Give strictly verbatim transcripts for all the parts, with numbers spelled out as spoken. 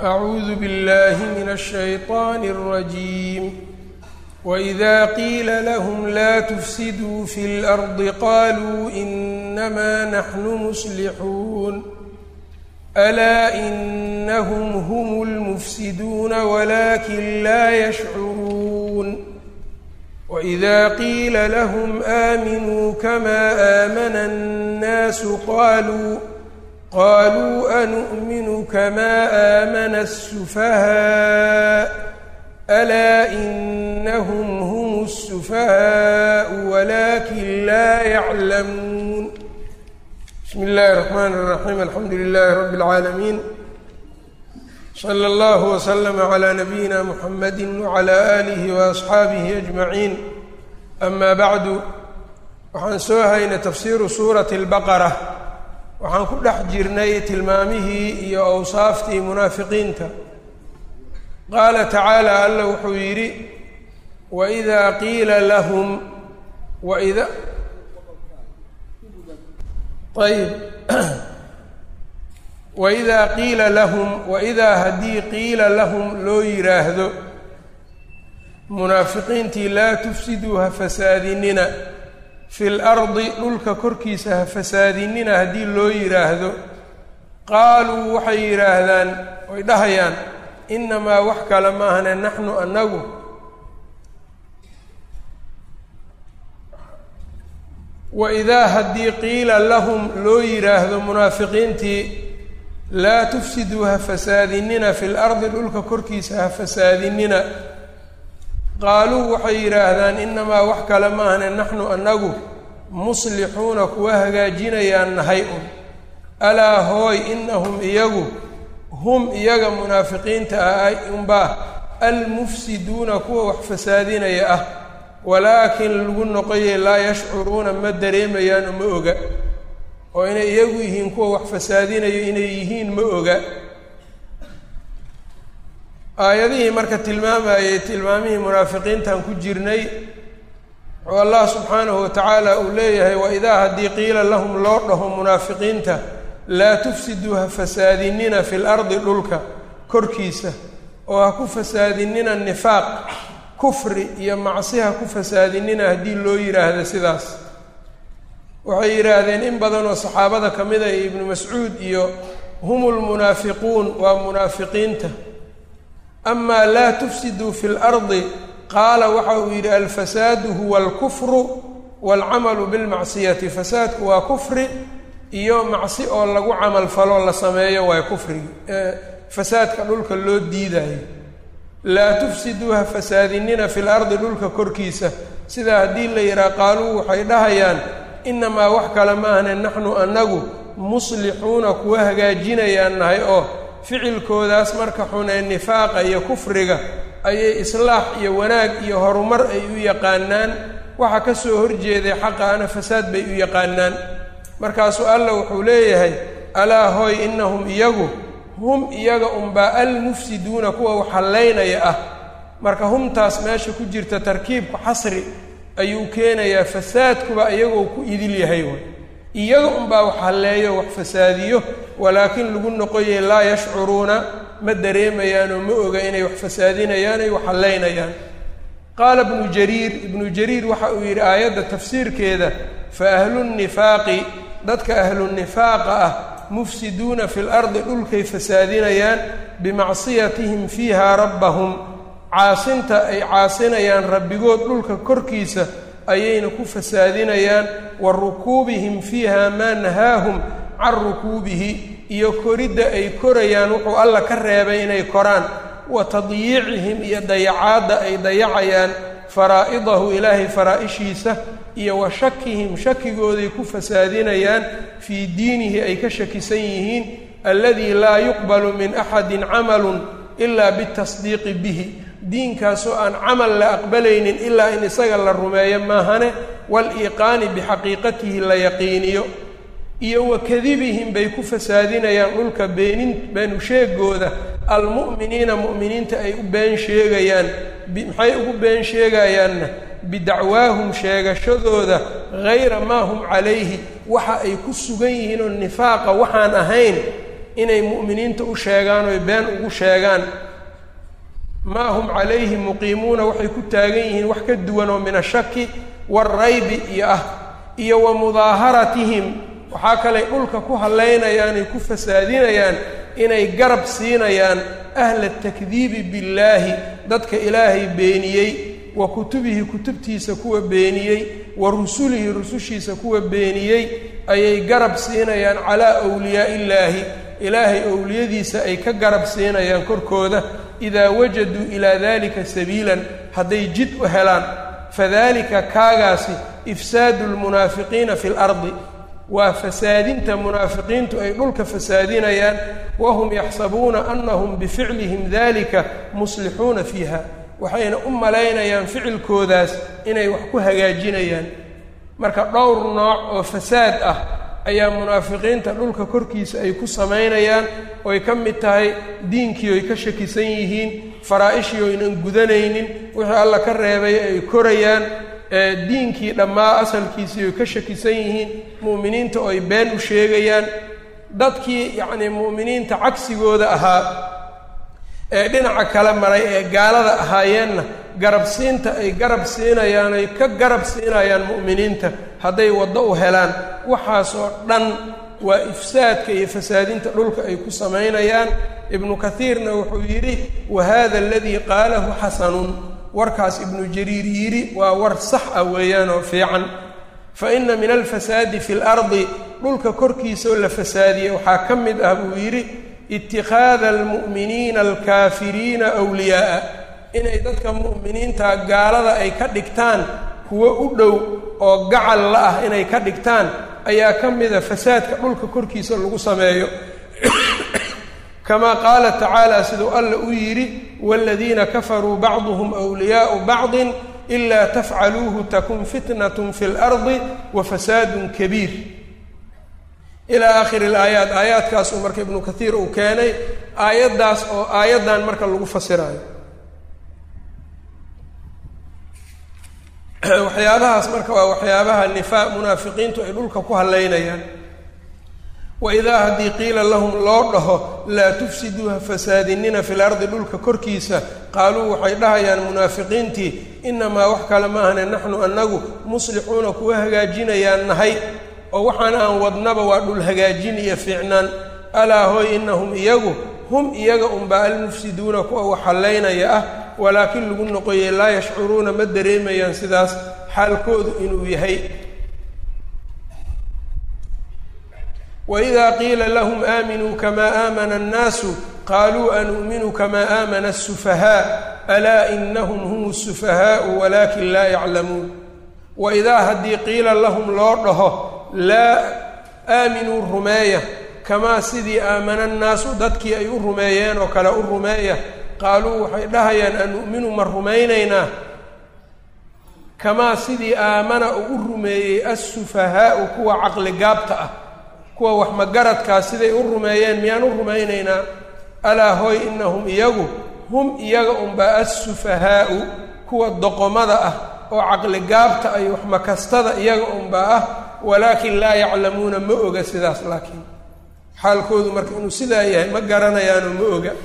أعوذ بالله من الشيطان الرجيم وإذا قيل لهم لا تفسدوا في الأرض قالوا إنما نحن مصلحون ألا إنهم هم المفسدون ولكن لا يشعرون وإذا قيل لهم آمنوا كما آمن الناس قالوا قالوا أنؤمن كما آمن السفهاء ألا إنهم هم السفهاء ولكن لا يعلمون بسم الله الرحمن الرحيم الحمد لله رب العالمين صلى الله وسلم على نبينا محمد وعلى آله وأصحaabihi أجمعين أما بعد waxaan soo haynay tafsiiru suurati الbaqرة waxaan ku dhex jirnay tilmaamihii iyo awsaaftii munaafiqiinta qaala tacaalى alla wuxuu yidhi وإidaa qiila lahum وإida ayb waidaa qiila lahum waidaa haddii qiila lahum loo yidhaahdo munaafiqiintii laa tufsiduu ha fasaadinina fi lardi dhulka korkiisa ha fasaadinina haddii loo yidhaahdo qaaluu waxay yidhaahdaan way dhahayaan inamaa wax kale maahane naxnu annagu waidaa haddii qiila lahum loo yidhaahdo munaafiqiintii laa tufsiduu ha fasaadinina fi lardi dhulka korkiisa ha fasaadinina qaaluu waxay yidhaahdaan inamaa wax kale maahane naxnu annagu muslixuuna kuwa hagaajinayaan nahay un alaa hooy inahum iyagu hum iyaga munaafiqiinta ah unbaa almufsiduuna kuwa wax fasaadinaya ah walaakin lagu noqoyay laa yashcuruuna ma dareemayaan oo ma oga oo inay iyagu yihiin kuwa wax fasaadinayo inay yihiin ma oga aayadihii marka tilmaamayay tilmaamihii munaafiqiintaan ku jirnay wuxuu allah subxaanahu watacaala uu leeyahay waidaa haddii qiila lahum loo dhaho munaafiqiinta laa tufsiduu ha fasaadinina fi lardi dhulka korkiisa oo ha ku fasaadinina nifaaq kufri iyo macsi ha ku fasaadinina haddii loo yidhaahdo sidaas waxay yidhaahdeen in badan oo saxaabada ka mid a iyo ibnu mascuud iyo hum lmunaafiquun waa munaafiqiinta amaa laa tufsiduu fi lardi qaala waxa uu yidhi alfasaadu huwa alkufru waalcamalu bilmacsiyati fasaadku waa kufri iyo macsi oo lagu camal falo la sameeyo waa kufrigi fasaadka dhulka loo diidayo laa tufsiduu ha fasaadinina fi lardi dhulka korkiisa sidaa haddii la yidhaha qaaluu waxay dhahayaan inamaa wax kale maahne naxnu annagu muslixuuna kuwa hagaajinayaan nahay oo ficilkoodaas marka xun ee nifaaqa iyo kufriga ayay islaax iyo wanaag iyo horumar ay u yaqaanaan waxa ka soo horjeeday xaqaana fasaad bay u yaqaanaan markaasuu alla wuxuu leeyahay alaa hooy inahum iyagu hum iyaga unbaa almufsiduuna kuwa wax hallaynaya ah marka humtaas meesha ku jirta tarkiibku xasri ayuu keenayaa fasaadkuba iyagoo ku idil yahay way iyaga unbaa wax halleeyo wax fasaadiyo walaakin lagu noqoyay laa yashcuruuna ma dareemayaan oo ma oga inay wax fasaadinayaan ay wax hallaynayaan qaala ibnu jariir ibnu jariir waxa uu yidhi aayadda tafsiirkeeda fa ahlunifaaqi dadka ahlunifaaqa ah mufsiduuna fi lardi dhulkay fasaadinayaan bimacsiyatihim fiiha rabbahum caasinta ay caasinayaan rabbigood dhulka korkiisa ayayna ku fasaadinayaan wa rukuubihim fiiha maa nahaahum can rukuubihi iyo koridda ay korayaan wuxuu alla ka reebay inay koraan wa tadyiicihim iyo dayacaadda ay dayacayaan faraa'idahu ilaahay faraa-ishiisa iyo wa shakihim shakigooday ku fasaadinayaan fii diinihi ay ka shakisan yihiin alladii laa yuqbalu min axadin camalun ilaa bitasdiiqi bihi diinkaasoo aan camal la aqbalaynin ilaa in isaga la rumeeyo maahane wal-iiqaani bixaqiiqatihi la yaqiiniyo iyo wa kadibihim bay ku fasaadinayaan dhulka beenin beenu sheegooda almu'miniina mu'miniinta ay u been sheegayaan maxay ugu been sheegayaanna bidacwaahum sheegashadooda hayra maa hum calayhi waxa ay ku sugan yihiin oo nifaaqa waxaan ahayn inay mu'miniinta u sheegaan oy been ugu sheegaan maa hum calayhi muqiimuuna waxay ku taagan yihiin wax ka duwan oo min ashaki waalraybi iyo ah iyo wa mudaaharatihim waxaa kaley dhulka ku hallaynayaan ay ku fasaadinayaan inay garab siinayaan ahla takdiibi billaahi dadka ilaahay beeniyey wa kutubihi kutubtiisa kuwa beeniyey wa rusulihi rusushiisa kuwa beeniyey ayay garab siinayaan calaa awliyaa'i illaahi ilaahay owliyadiisa ay ka garab siinayaan korkooda idaa wajaduu ilaa daalika sabiilan hadday jid u helaan fadaalika kaagaasi ifsaadu lmunaafiqiina fi lardi waa fasaadinta munaafiqiintu ay dhulka fasaadinayaan wahum yaxsabuuna annahum bificlihim dalika muslixuuna fiiha waxayna u malaynayaan ficilkoodaas inay wax ku hagaajinayaan marka dhowr nooc oo fasaad ah ayaa munaafiqiinta dhulka korkiisa ay ku samaynayaan ooy ka mid tahay diinkii oy ka shakisan yihiin faraa-ishii oynan gudanaynin wixii alla ka reebay ay korayaan diinkii dhammaa asalkiisii oy ka shakisan yihiin mu'miniinta oy been u sheegayaan dadkii yacnii mu'miniinta cagsigooda ahaa ee dhinaca kala maray ee gaalada ahaayeenna garabsiinta ay garab siinayaan ay ka garab siinayaan mu'miniinta hadday waddo u helaan waxaasoo dhan waa ifsaadka iyo fasaadinta dhulka ay ku samaynayaan ibnu kathiirna wuxuu yidhi wa hada aladii qaalahu xasanun warkaas ibnu jariir yidhi waa war sax ah weeyaan oo fiican fa inna min alfasaadi fi lardi dhulka korkiisaoo la fasaadiyey waxaa ka mid ah buu yidhi itikhaada almu'miniina alkaafiriina wliyaa'a inay dadka mu'miniinta gaalada ay ka dhigtaan kuwo u dhow oo gacal la ah inay ka dhigtaan ayaa ka mida fasaadka dhulka korkiisa lagu sameeyo kamaa qaala tacaala siduu alla u yidhi waaladiina kafaruu bacduhum wliyaau bacdin ilaa tafcaluuhu takun fitnatun fi lardi wa fasaadun kabiir ilaa aakhiri alaayaat aayaadkaasuu marka ibnu kathiir uu keenay aayaddaas oo aayaddan marka lagu fasirayo waxyaabahaas marka waa waxyaabaha nifaa munaafiqiintu ay dhulka ku hallaynayaan waidaa haddii qiila lahum loo dhaho laa tufsiduuha fasaadinina fi lardi dhulka korkiisa qaaluu waxay dhahayaan munaafiqiintii inamaa wax kale maahane naxnu annagu muslixuuna kuwa hagaajinayaan nahay oo waxaan aan wadnaba waa dhul hagaajin iyo fiicnaan alaa hooy innahum iyagu hum iyaga unbaa almufsiduuna kuwa wax hallaynaya ah walaakin lagu noqoyey laa yashcuruuna ma dareemayaan sidaas xaalkoodu inuu yahay waidaa qiila lahum aaminuu kamaa aamana annaasu qaaluu anu'minu kamaa aamana asufahaa alaa inahum hum asufahaau walaakin laa yaclamuun waidaa haddii qiila lahum loo dhaho laa aaminuu rumeeya kamaa sidii aamana annaasu dadkii ay u rumeeyeen oo kale u rumeeya qaaluu waxay dhahayaan anu'minu ma rumaynaynaa kamaa sidii aamana uu u rumeeyey assufahaa'u kuwa caqligaabta ah kuwa wax magaradkaa siday u rumeeyeen miyaan u rumaynaynaa alaa hooy innahum iyagu hum iyaga unbaa assufahaa'u kuwa doqomada ah oo caqligaabta ay wax makastada iyaga unbaa ah walaakin laa yaclamuuna ma oga sidaas laakiin xaalkoodu marka inuu sidaa yahay ma garanayaanoo ma oga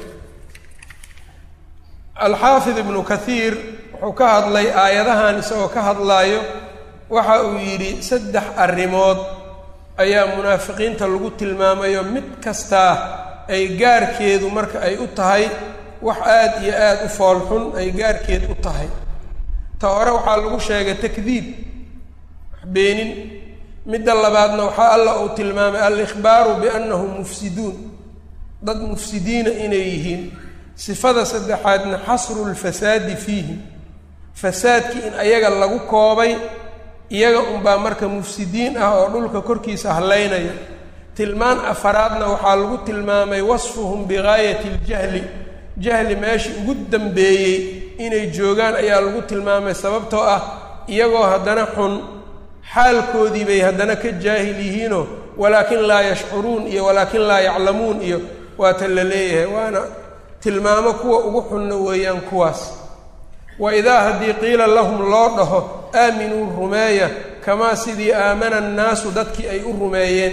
alxaafid ibnu kathiir wuxuu ka hadlay aayadahan isagoo ka hadlaayo waxa uu yidhi saddex arrimood ayaa munaafiqiinta lagu tilmaamayo mid kastaa ay gaarkeedu marka ay u tahay wax aad iyo aad u foolxun ay gaarkeed u tahay ta hore waxaa lagu sheegay takdiib beenin midda labaadna waxaa alla uu tilmaamay al-ikhbaaru biannahum mufsiduun dad mufsidiina inay yihiin sifada saddexaadna xasru lfasaadi fiihim fasaadkii in ayaga lagu koobay iyaga unbaa marka mufsidiin ah oo dhulka korkiisa hallaynaya tilmaan afaraadna waxaa lagu tilmaamay wasfuhum bigaayati ljahli jahli meeshii ugu dambeeyey inay joogaan ayaa lagu tilmaamay sababtoo ah iyagoo haddana xun xaalkoodii bay haddana ka jaahil yihiinoo walaakin laa yashcuruun iyo walaakin laa yaclamuun iyo waata la leeyahay waana tilmaamo kuwa ugu xunna weeyaan kuwaas wa idaa haddii qiila lahum loo dhaho aaminuu rumeeya kamaa sidii aamana annaasu dadkii ay u rumeeyeen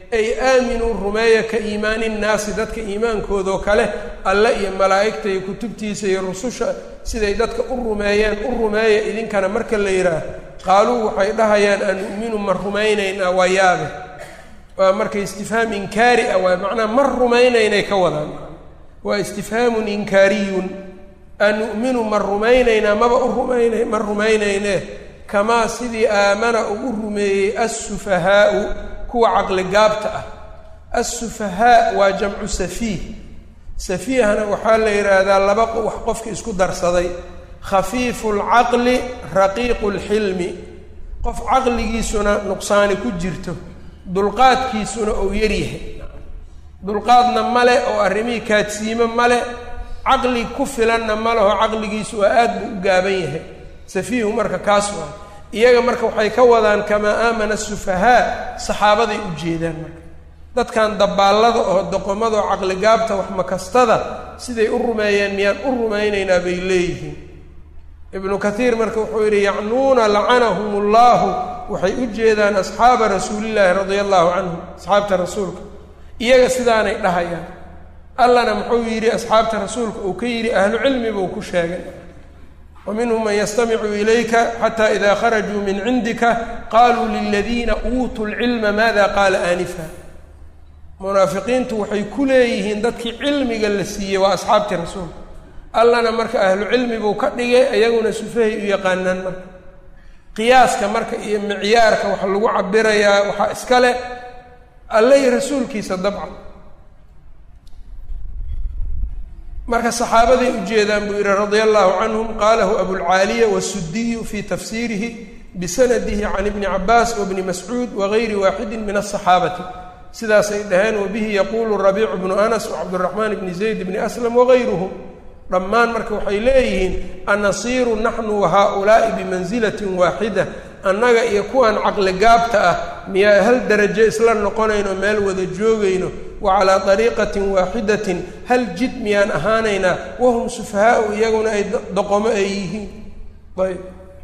ay aaminuu rumeeya ka iimaani nnaasi dadka iimaankoodoo kale alle iyo malaa'igta iyo kutubtiisa iyo rususha siday dadka u rumeeyeen u rumeeya idinkana marka la yidhaah qaaluu waxay dhahayaan anu'minu ma rumaynaynaa waa yaabe waa marka istifhaam inkaari ah waa macnaa ma rumaynaynay ka wadaan waa istifhaamun inkaariyun anu'minu ma rumaynaynaa maba u rumaynay ma rumaynayne kamaa sidii aamana uu u rumeeyey assufahaa'u kuwa caqli gaabta ah assufahaa waa jamcu safiih safiihana waxaa la yidhaahdaa laba wax qofka isku darsaday khafiifu lcaqli raqiiqu lxilmi qof caqligiisuna nuqsaani ku jirto dulqaadkiisuna ou yaryahay dulqaadna male oo arrimihii kaadsiimo male caqli ku filanna maleho caqligiisu waa aad buu u gaaban yahay safiihu marka kaas waa iyaga marka waxay ka wadaan kamaa aamana asufahaa saxaabaday u jeedaan marka dadkan dabaallada oo doqomada oo caqligaabta wax makastada siday u rumeeyeen miyaan u rumaynaynaa bay leeyihiin ibnu kathiir marka wuxuu yidhi yacnuuna lacanahum ullahu waxay u jeedaan asxaaba rasuulillaahi radia allahu canhum asxaabta rasuulka iyaga sidaanay dhahayaan allana muxuu yidhi asxaabta rasuulka uu ka yidhi ahlu cilmi buu ku sheegay ومنهم من يستمع إليك حتى إذا خرجوا من عندك قالوا للذين أوتوا العلم ماذا قال آنفا منافقين توحي كليهن دتك علمي جلسية وأصحاب الرسول الله نمرك أهل علم بوكدية أيقون سفيه يقانن مرك قياس كمرك معيارك وحلو عبريا وحاسكله الله رسول كيس الضبع marka saxaabaday u jeedaan buu yidhi radia allahu canhum qaalahu abulcaaliya wasudiyu fii tafsiirihi bisanadihi can ibni cabaas wabni mascuud wagayri waaxidin min asaxaabati sidaasay dhaheen wabihi yaquulu rabiicu bnu anas wacabduraxmaan bni zayd bni aslam wagayruhum dhammaan marka waxay leeyihiin anasiiru naxnu wahaa-ulaa'i bimansilatin waaxida annaga iyo kuwan caqli gaabta ah miyaa hal darajo isla noqonayno meel wada joogayno wa calaa dariiqatin waaxidatin hal jid miyaan ahaanaynaa wahum sufahaau iyaguna ay doqomo ay yihiin ayb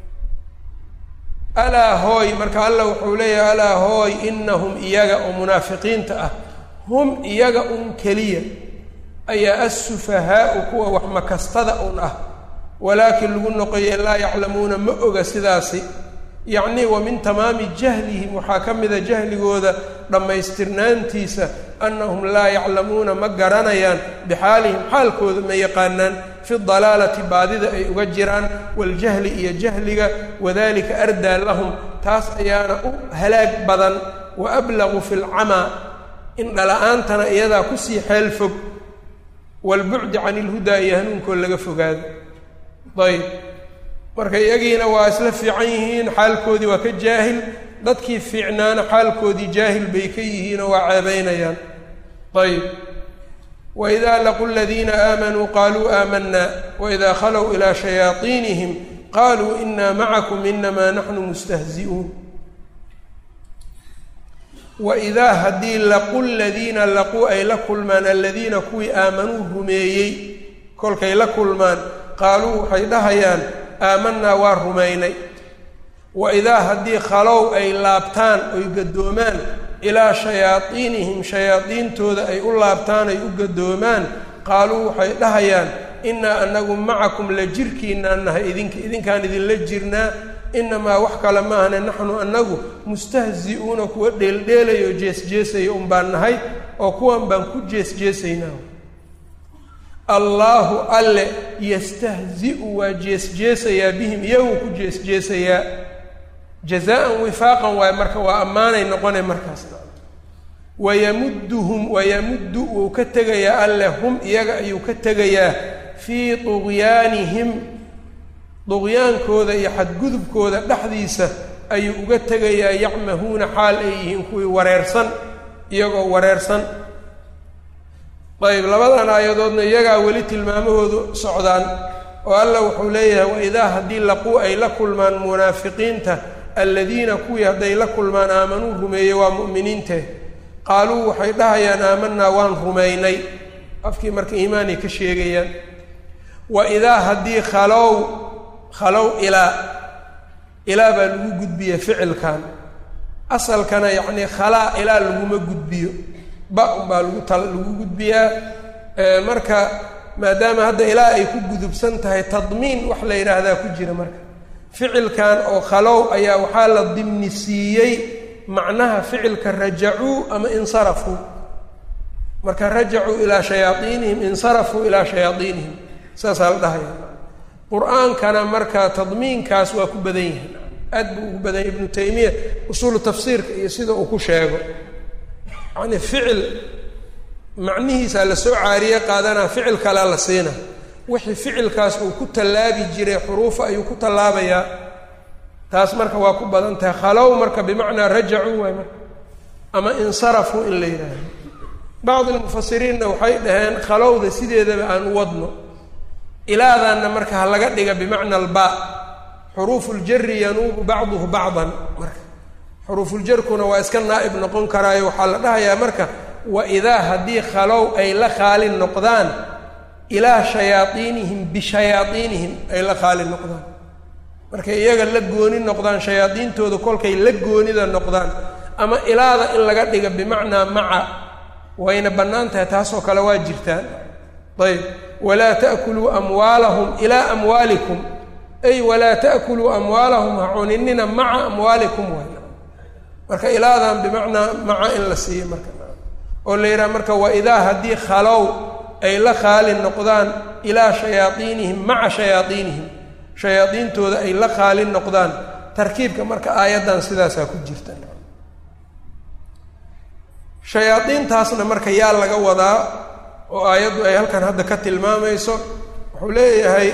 alaa hooy marka allah wuxuu leeyahay alaa hooy inahum iyaga oo munaafiqiinta ah hum iyaga un keliya ayaa assufahaau kuwa wax makastada un ah walaakin lagu noqoye laa yaclamuuna ma oga sidaasi yacni wa min tamaami jahlihim waxaa ka mida jahligooda dhammaystirnaantiisa annahum laa yaclamuuna ma garanayaan bixaalihim xaalkooda ma yaqaanaan fi dalaalati baadida ay uga jiraan waljahli iyo jahliga wadalika ardaa lahum taas ayaana u halaag badan wa ablagu fi lcamaa in dhala-aantana iyadaa kusii xeel fog waalbucdi can ilhudaa iyo hanuunkoo laga fogaado ayb marka iyagiina waa isla fiican yihiin xaalkoodii waa ka jaahil dadkii fiicnaana xaalkoodii jaahil bay ka yihiinoo waa ceebaynayaan ayb waidaa laquu ladiina aamanuu qaaluu aamanaa waidaa khalow ilaa shayaaiinihim qaaluu inaa macakum inamaa naxnu mustahzi'uun waidaa haddii laqu ladiina laquu ay la kulmaan aladiina kuwii aamanuu rumeeyey kolkay la kulmaan qaaluu waxay dhahayaan aamanaa waa rumaynay waidaa haddii khalow ay laabtaan oy gadoomaan ilaa shayaaiinihim shayaadiintooda ay u laabtaan ay u gadoomaan qaaluu waxay dhahayaan innaa anagu macakum la jirkiinaan nahay idinka idinkaan idinla jirnaa inamaa wax kale maahane naxnu anagu mustahzi'uuna kuwa dheeldheelaya oo jeesjeesaya un baan nahay oo kuwan baan ku jeesjeesaynaa allaahu alle yastahzi'u waa jeesjeesayaa bihim iyaguu ku jeesjeesayaa jazaan wifaaqan waaye marka waa ammaanay noqonay markaasna wayamudduhum wayamuddu wuu ka tegayaa alle hum iyaga ayuu ka tegayaa fii tuqyaanihim duqyaankooda iyo xadgudubkooda dhexdiisa ayuu uga tegayaa yacmahuuna xaal ay yihiin kuwii wareersan iyagoo wareersan ayb labadan aayadoodna iyagaa weli tilmaamahoodu socdaan oo alla wuxuu leeyahay waidaa haddii laquu ay la kulmaan munaafiqiinta aladiina kuwii hadday la kulmaan aamanuu rumeeyey waa mu'miniinte qaaluu waxay dhahayaan aamanaa waan rumaynay afkii marka iimaanay ka sheegayaan waidaa haddii khalow khalow ilaa ilaa baa lagu gudbiya ficilkan asalkana yacni khalaa ilaa laguma gudbiyo ba unbaa lagu tal lagu gudbiyaa marka maadaama hadda ilaa ay ku gudubsan tahay tadmiin wax la yidhaahdaa ku jira marka ficilkan oo khalow ayaa waxaa la dimni siiyey macnaha ficilka rajacuu ama insarafuu marka rajacuu ilaa shayaaiinihim insarafuu ilaa shayaaiinihim saasaa la dhahaya qur-aankana marka tadmiinkaas waa ku badan yahay aad buu ugu badan yahay ibnu taymiya usuulu tafsiirka iyo sida uu ku sheego yacni ficil macnihiisa la soo caariye qaadanaa ficil kalea la siina wixii ficilkaas uu ku tallaabi jiray xuruufa ayuu ku tallaabayaa taas marka waa ku badan tahay khalow marka bimacnaa rajacuu waay marka ama insarafuu in la yidhaahdo bacd almufasiriinna waxay dhaheen khalowda sideedaba aan u wadno ilaadanna marka ha laga dhiga bimacna albaa xuruufuljari yanuubu bacduhu bacdan marka xuruufuljarkuna waa iska naa'ib noqon karaayo waxaa la dhahayaa marka waidaa haddii khalow ay la khaali noqdaan ilaa shayaaiinihim bishayaaiinihim ay la khaali noqdaan markay iyaga la gooni noqdaan shayaadiintooda kolkay la goonida noqdaan ama ilaada in laga dhiga bimacnaa maca wayna bannaan tahay taasoo kale waa jirtaan ayb walaa ta'kuluu amwaalahum ilaa amwaalikum ay walaa ta'kuluu amwaalahum ha cuninina maca amwaalikum waay marka ilaadan bimacnaa maca in la siiyo marka oo la yidhaha marka waidaa haddii khalow ay la khaali noqdaan ilaa shayaaiinihim maca shayaaiinihim shayaadiintooda ay la khaali noqdaan tarkiibka marka aayaddan sidaasaa ku jirta shayaadiintaasna marka yaa laga wadaa oo aayaddu ay halkan hadda ka tilmaamayso wuxuu leeyahay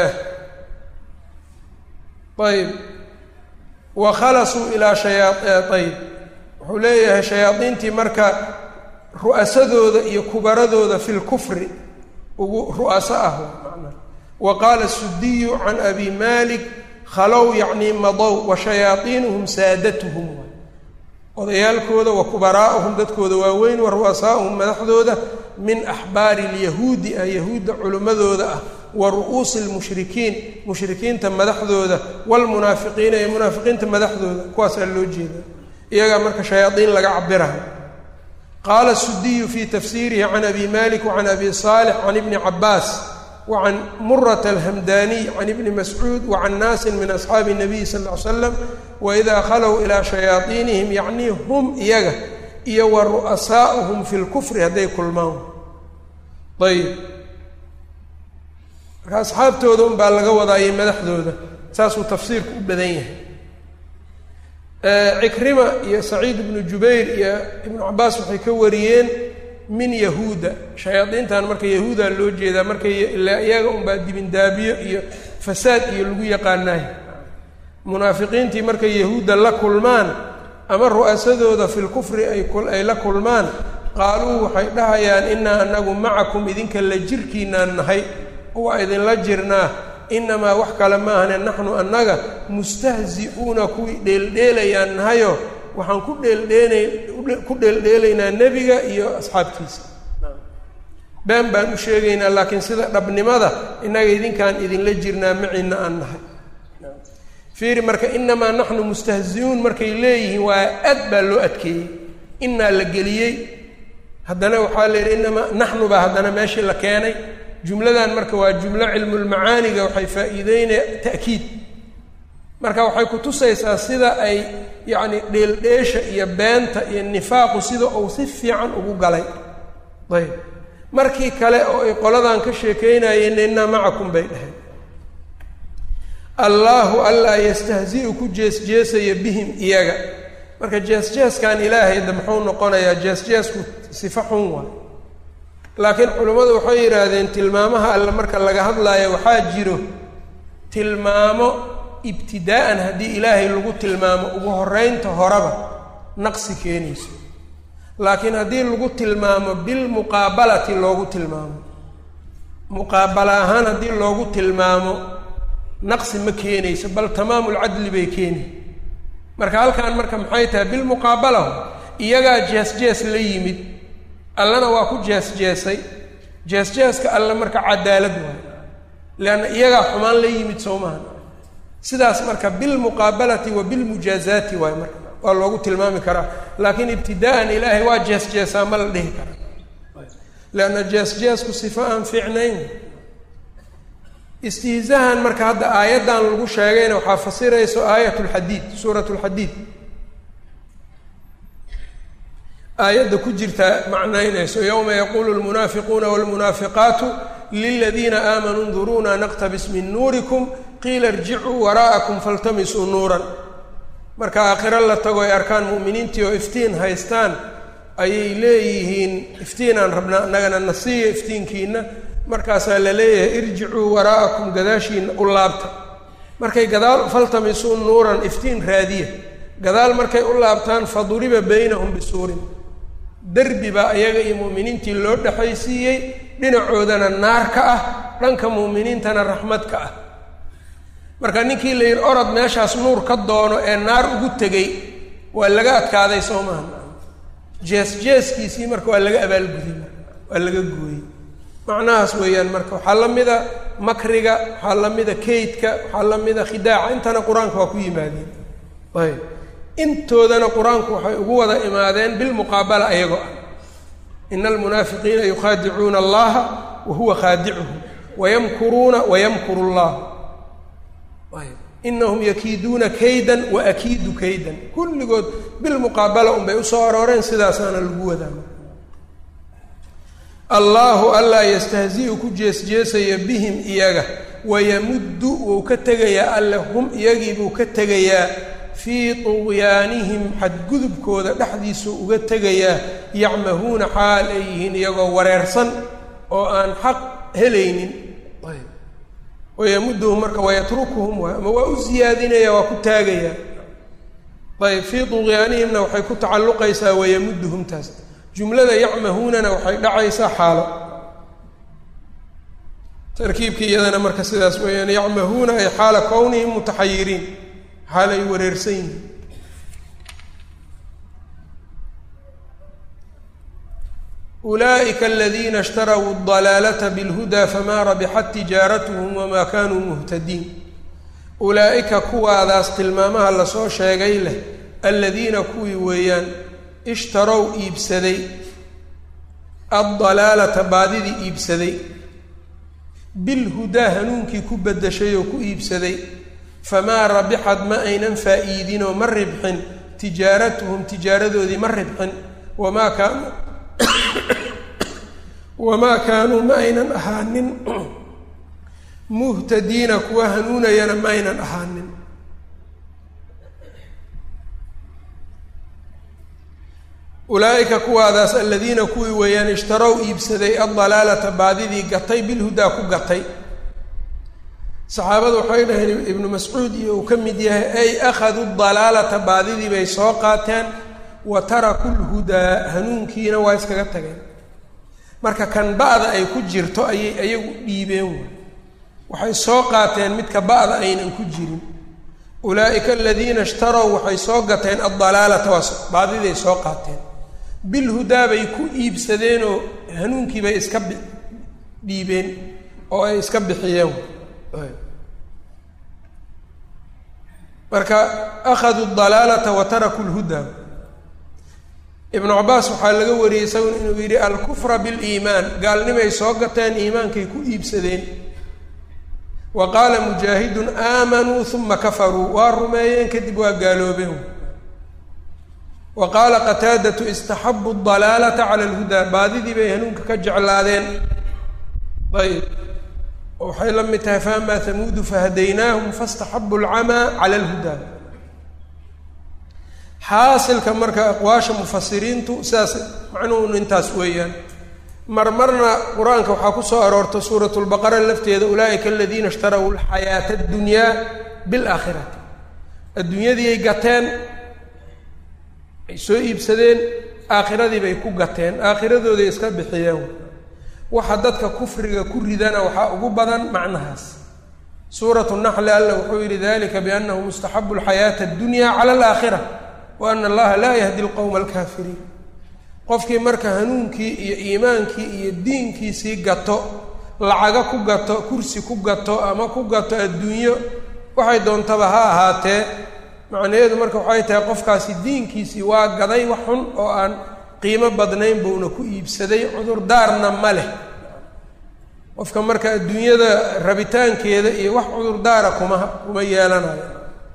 ayb wa khalasuu ilaa shayaa ayb wuxuu leeyahay shayaadiintii marka ru'asadooda iyo kubaradooda fi lkufri ugu ru'aso ah macnaa wa qaala sudiyu can abi malik khalow yacni madow wa shayaaiinuhum saadatuhum odayaalkooda wa kubaraa'uhum dadkooda waaweyn wa ru'asaa'uhum madaxdooda min axbaari lyahuudi ah yahuudda culimmadooda ah wa ru'uusi lmushrikiin mushrikiinta madaxdooda waalmunaafiqiina iyo munaafiqiinta madaxdooda kuwaasaa loo jeeda iyagaa marka shayaaiin laga cabiraha qaala sudiyu fi tafsiirihi can abi malik wacan abi saalix can ibni cabaas wacan murata alhamdaniy can ibni mascuud wacan naasin min asxaabi nabiy sal ll ly slam waidaa khalow ilaa shayaaiinihim yacnii hum iyaga iyo wa ru'asaa'uhum fi lkufri hadday kulmaan ayib marka asxaabtooda unbaa laga wadaayay madaxdooda saasuu tafsiirku u badan yahay cikrima iyo saciid ibnu jubayr iyo ibnu cabaas waxay ka wariyeen min yahuuda shayaadiintan marka yahuuda loo jeedaa marka ilaa iyaga unbaa dibindaabiyo iyo fasaad iyo lagu yaqaanaay munaafiqiintii markay yahuudda la kulmaan ama ru'asadooda fi lkufri ay la kulmaan qaaluu waxay dhahayaan inaa anagu macakum idinka la jirkiinaan nahay waa idinla jirnaa inamaa wax kale maahane naxnu annaga mustahzi-uuna kuwii dheeldheelayaan nahayo waxaan ku dheeldheenay ku dheeldheelaynaa nebiga iyo asxaabtiisa been baan u sheegaynaa laakiin sida dhabnimada innaga idinkaan idinla jirnaa maciina aan nahay fiiri marka inamaa naxnu mustahzi-uun markay leeyihiin waa aad baa loo adkeeyey inaa la geliyey haddana waxaa la yidhi inamaa naxnu baa haddana meeshii la keenay jumladan marka waa jumlo cilmulmacaaniga waxay faa'iideynaya ta'kiid marka waxay ku tusaysaa sida ay yacni dheeldheesha iyo beenta iyo nifaaqu sida uu si fiican ugu galay ayb markii kale oo ay qoladan ka sheekeynayeen innaa macakum bay dhaheen allaahu allaa yastahzi-u ku jees-jeesaya bihim iyaga marka jees-jeeskan ilaahayda muxuu noqonayaa jees-jeesku sifa xun waay laakiin culimmadu waxay yidhaahdeen tilmaamaha alle marka laga hadlaayo waxaa jiro tilmaamo ibtidaa'an haddii ilaahay lagu tilmaamo ugu horreynta horeba naqsi keenayso laakiin haddii lagu tilmaamo bilmuqaabalati loogu tilmaamo muqaabala ahaan haddii loogu tilmaamo naqsi ma keenayso bal tamaamulcadli bay keeni marka halkan marka maxay tahay bilmuqaabalahu iyagaa jees-jees la yimid allana waa ku jees-jeesay jees-jeeska alle marka cadaalad waayo leanna iyagaa xumaan la yimid soo maha sidaas marka bilmuqaabalati wa bilmujaazaati waayo marka waa loogu tilmaami karaa laakiin ibtidaa'an ilaahay waa jees jeesaa ma la dhihi kara leanna jees jeesku sifo aan fiicnayn istihzaahan marka hadda aayaddan lagu sheegayna waxaa fasirayso aayat lxadiid suurat lxadiid aayadda ku jirta macnaynayso yowma yaquulu lmunaafiquuna wاlmunaafiqaatu liladiina aamanuu nduruuna naqtabis min nuurikum qiila irjicuu waraa'akum faltamisuu nuuran marka aakhiro la tago ay arkaan mu'miniintii oo iftiin haystaan ayay leeyihiin iftiinaan rabnaa annagana na siiya iftiinkiina markaasaa la leeyahay irjicuu waraa'akum gadaashiina u laabta markay gadaal faltamisuu nuuran iftiin raadiya gadaal markay u laabtaan faduriba baynahum bisuurin derbi baa iyaga iyo mu'miniintii loo dhexaysiiyey dhinacoodana naar ka ah dhanka mu'miniintana raxmad ka ah marka ninkii la yidhi orod meeshaas nuur ka doono ee naar ugu tegey waa laga adkaaday soo maaha jees jeeskiisii marka waa laga abaalguday waa laga gooyey macnahaas weeyaan marka waxaa la mida makriga waxaa la mida kaydka waxaa la mida khidaaca intana qur-aanka waa ku yimaadeen ayb intoodana qur-aanku waxay ugu wada imaadeen bilmuqaabala ayagoo ah ina almunaafiqiina yukhaadicuuna allaha wa huwa khaadicuhum wayamkuruuna wayamkuru llah ayb inahum yakiiduuna kaydan wa akiidu kaydan kulligood bilmuqaabala unbay usoo arooreen sidaasaana lagu wadaa allaahu allaa yastahzi-u ku jeesjeesaya bihim iyaga wayamuddu wuu ka tegayaa alle hum iyagiibuu ka tegayaa fii tuqyaanihim xadgudubkooda dhexdiisuu uga tegayaa yacmahuuna xaal ay yihiin iyagoo wareersan oo aan xaq helaynin ayb wayamudduhum marka wayatrukuhum ama waa u siyaadinaya waa ku taagayaa ayb fii tuqyaanihimna waxay ku tacalluqaysaa wayamudduhum taas jumlada yacmahuunana waxay dhacaysaa xaalo tarkiibkii iyadana marka sidaas weeyaan yacmahuuna ay xaala kownihim mutaxayiriin xaal ay wareersan yihiin ulaa'ika aladiina ishtarow اdalaalata bilhudaa famaa rabixat tijaaratuhum wamaa kaanuu muhtadiin ulaa'ika kuwaadaas tilmaamaha lasoo sheegay leh aladiina kuwii weeyaan ishtarow iibsaday addalaalata baadidii iibsaday bilhudaa hanuunkii ku beddeshay oo ku iibsaday famaa rabixad ma aynan faa'iidinoo ma ribxin tijaaratuhum tijaaradoodii ma ribxin wamaa kaanuu wamaa kaanuu ma aynan ahaanin muhtadiina kuwa hanuunayana ma aynan ahaanin ulaa'ika kuwaadaas aladiina kuwii weeyaan ishtarow iibsaday addalaalata baadidii gatay bilhudaa ku gatay saxaabadu waxay dhaheen ibnu mascuud iyo uu ka mid yahay ay akhaduu dalaalata baadidii bay soo qaateen wa taraku lhudaa hanuunkiina waa iskaga tageen marka kan ba'da ay ku jirto ayay ayagu dhiibeen way waxay soo qaateen midka ba'da aynan ku jirin ulaa'ika aladiina ishtarow waxay soo gateen addalaalata waa baadiday soo qaateen bilhudaa bay ku iibsadeenoo hanuunkii bay iska dhiibeen oo ay iska bixiyeen marka akhaduu dalaalata wa taraku lhudaa ibnu cabaas waxaa laga wariyey isaguna inuu yidhi alkufra biliimaan gaalnimay soo gateen iimaankay ku iibsadeen wa qaala mujaahidun aamanuu uma kafaruu waa rumeeyeen kadib waa gaaloobeen wa qaala qataadatu istaxabu dalaalata cala alhudaa baadidii bay hanuunka ka jeclaadeen ayb waxay la mid tahay faamaa hamuudu fahadaynaahum faاstaxabu alcamaa cala alhudaa xaasilka marka aqwaasha mufasiriintu sidaas macnuhun intaas weeyaan marmarna qur-aanka waxaa ku soo aroorta suurat lbaqara lafteeda ulaa'ika aladiina ishtarow alxayaata addunyaa bilaakhirati adduunyadiiay gateen ay soo iibsadeen aakhiradii bay ku gateen aakhiradoodai iska bixiyeen waxa dadka kufriga ku ridana waxaa ugu badan macnahaas suuratu naxli alla wuxuu yidhi dalika biannahu mustaxabu alxayaata addunya cala alaakhira wa ana allaha laa yahdi alqowma alkaafiriin qofkii marka hanuunkii iyo iimaankii iyo diinkiisii gato lacaga ku gato kursi ku gato ama ku gato adduunyo waxay doontaba ha ahaatee macnaheedu marka waxay tahay qofkaasi diinkiisii waa gaday wax xun oo aan qiimo badnayn buuna ku iibsaday cudurdaarna ma leh qofka marka adduunyada rabitaankeeda iyo wax cudurdaara kuma kuma yeelanayo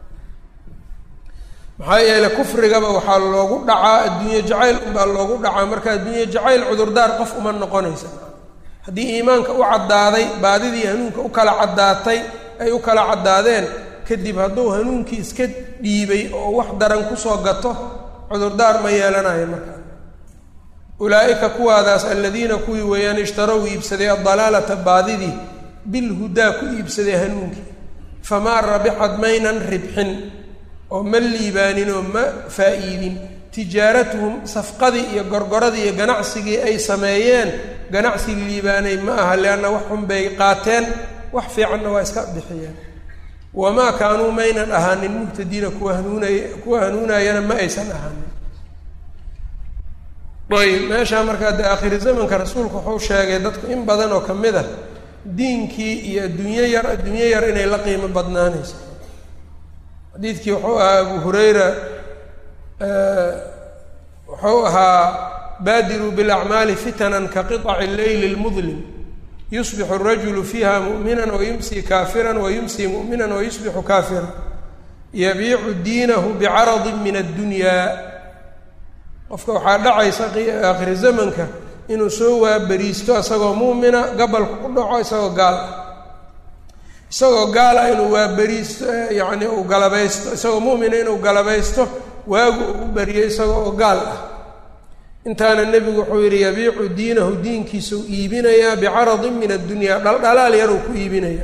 maxaa yeelay kufrigaba waxaa loogu dhacaa adduunye jacayl unbaa loogu dhacaa marka adduunye jacayl cudurdaar qof uma noqonaysa haddii iimaanka u caddaaday baadidii hanuunka u kala caddaatay ay u kala caddaadeen kadib hadduu hanuunkii iska dhiibay oo wax daran kusoo gato cudurdaar ma yeelanayo markaa ulaa'ika kuwaadaas aladiina kuwii weeyaan ishtarow iibsaday addalaalata baadidii bilhudaa ku iibsaday hanuunkii famaa rabixad maynan ribxin oo ma liibaanin oo ma faa'iidin tijaaratuhum safqadii iyo gorgoradii iyo ganacsigii ay sameeyeen ganacsi liibaanay ma aha leanna wax xun bay qaateen wax fiicanna waa iska bixiyeen wamaa kaanuu maynan ahaanin muhtadiina kuwa hanuunay kuwa hanuunayana ma aysan ahaanin ayb meeshaa markaa dee aakhiri zamanka rasuulku wuxuu sheegay dadku in badan oo ka mid a diinkii iyo adduunyo yar adduunyo yar inay la qiimo badnaanayso xadiidkii wuxuu ahaa abu hurayra wuxuu ahaa baadiruu bilacmaali fitanan ka qiطaci leyli اlmudlim yusbixu الrajulu fiiha mu'mina wayumsi kaafira wayumsi mu'mina wayusbixu kaafira yabiicu diinahu bicaradi min addunya qofka waxaa dhacaysa aakhiri zamanka inuu soo waaberiisto isagoo mu'mina gabalku u dhaco isagoo gaal ah isagoo gaala inuu waaberiisto yacni uu galabaysto isagoo mu'mina inuu galabaysto waagu u beriyo isagoo gaal ah intaana nebigu wuxuu yidhi yabiicu diinahu diinkiisa u iibinayaa bicaradin min addunyaa dhaldhalaal yaruu ku iibinayaa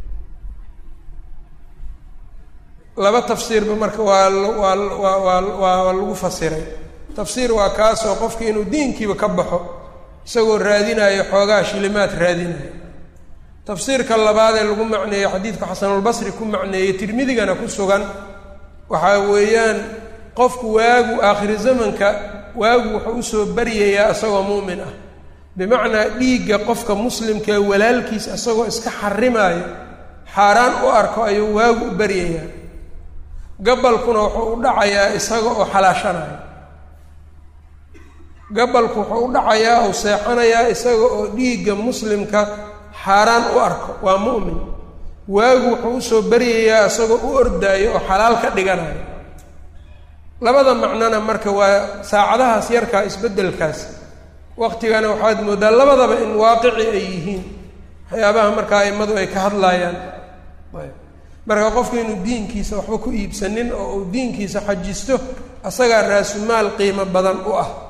laba tafsiirba marka waa waa waa waa waa lagu fasiray tafsiir waa kaasoo qofki inuu diinkiiba ka baxo isagoo raadinayo xoogaa shilimaad raadinayo tafsiirka labaad ee lagu macneeyo xadiidka xasanulbasri ku macneeyey tirmidigana ku sugan waxaa weeyaan qofku waagu aakhiri zamanka waagu wuxuu usoo baryayaa isagoo mu'min ah bimacnaa dhiigga qofka muslimka ee walaalkiis isagoo iska xarimaayo xaaraan u arko ayuu waagu u baryayaa gabalkuna wuxuu u dhacayaa isaga oo xalaashanayo gabalku wuxuu u dhacayaa ou seexanayaa isaga oo dhiigga muslimka xaaraan u arko waa mu'min waagu wuxuu usoo baryayaa isagoo u ordaayo oo xalaal ka dhiganayo labada macnona marka waa saacadahaas yarkaa isbeddelkaas waqtigana waxaad mooddaa labadaba in waaqici ay yihiin waxyaabaha markaa aimadu ay ka hadlaayaan marka qofku inuu diinkiisa waxba ku iibsanin oo uu diinkiisa xajisto asagaa raasumaal qiimo badan u ah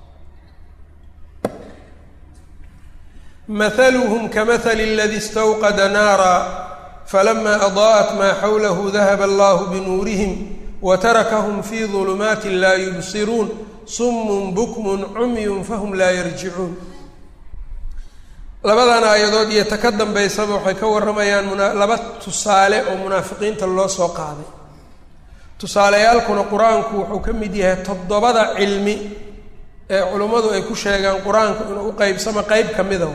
mathaluhum kamahali اladi istawqada naara falama adaa'at maa xawlahu dahaba allahu binuurihim watarakahum fii dulumaati laa yubsiruun summun bukmun cumyun fahum laa yarjicuun labadan aayadood iyo ta ka dambaysaba waxay ka warramayaan muna laba tusaale oo munaafiqiinta loo soo qaaday tusaaleyaalkuna qur-aanku wuxuu ka mid yahay toddobada cilmi ee culummadu ay ku sheegaan qur-aanku inuu u qeybsamo qeyb ka mida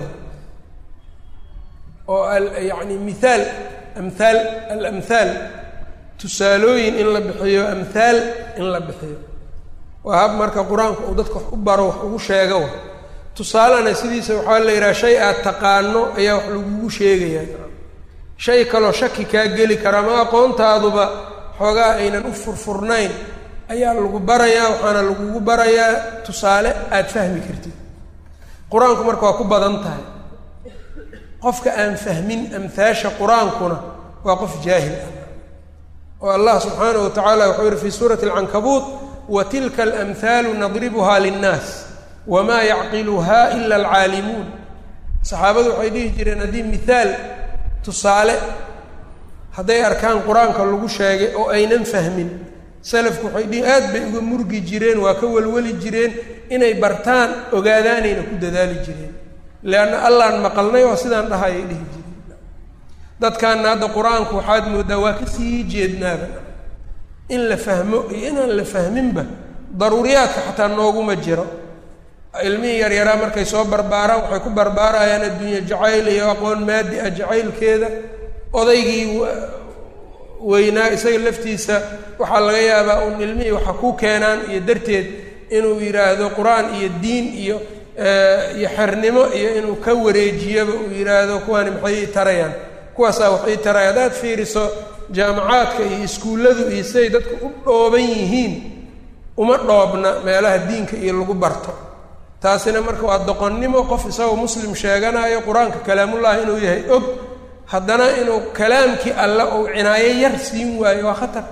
oo yacni mithaal amhaal alamhaal tusaalooyin in la bixiyo amhaal in la bixiyo waa hab marka qur-aanku uu dadka wax u baro wax ugu sheego tusaalena sidiisa waxaa la yidhaha shay aad taqaano ayaa wax lagugu sheegayaa shay kaloo shaki kaa geli kara ma aqoontaaduba xoogaa aynan u furfurnayn ayaa lagu barayaa waxaana lagugu barayaa tusaale aada fahmi kartid qur-aanku marka waa ku badan tahay qofka aan fahmin amhaasha qur-aankuna waa qof jaahil ah oo allah subxaanahu watacaala wuxuu yihi fi suurati alcankabuut wa tilka alamhaalu nadribuha linnaas wamaa yacqiluhaa ila alcaalimuun saxaabadu waxay dhihi jireen haddii mithaal tusaale hadday arkaan qur-aanka lagu sheegay oo aynan fahmin salafku waxay dhihi aad bay uga murgi jireen waa ka welweli jireen inay bartaan ogaadaanayna ku dadaali jireen leanna allaan maqalnay oo sidaan dhahayay dhihi jireen dadkaana hadda qur-aanku waxaad mooddaa waa ka sii jeednaaba in la fahmo iyo inaan la fahminba daruuriyaadka xataa nooguma jiro ilmihii yaryaraa markay soo barbaaraan waxay ku barbaarayaan adduunye jacayl iyo aqoon maadi ah jacaylkeeda odaygii weynaa isaga laftiisa waxaa laga yaabaa un ilmihii waxa ku keenaan iyo darteed inuu yidhaahdo qur-aan iyo diin iyo iyo xernimo iyo inuu ka wareejiyaba uu yidhaahdo kuwaani maxay ii tarayaan kuwaasaa wax ii taraya haddaad fiiriso jaamacaadka iyo iskuulladu iyo siday dadku u dhooban yihiin uma dhoobna meelaha diinka iyo lagu barto taasina marka waa doqonnimo qof isagoo muslim sheeganayo qur-aanka kalaamullahi inuu yahay og haddana inuu kalaamkii alle uu cinaayo yar siin waayo waa khatar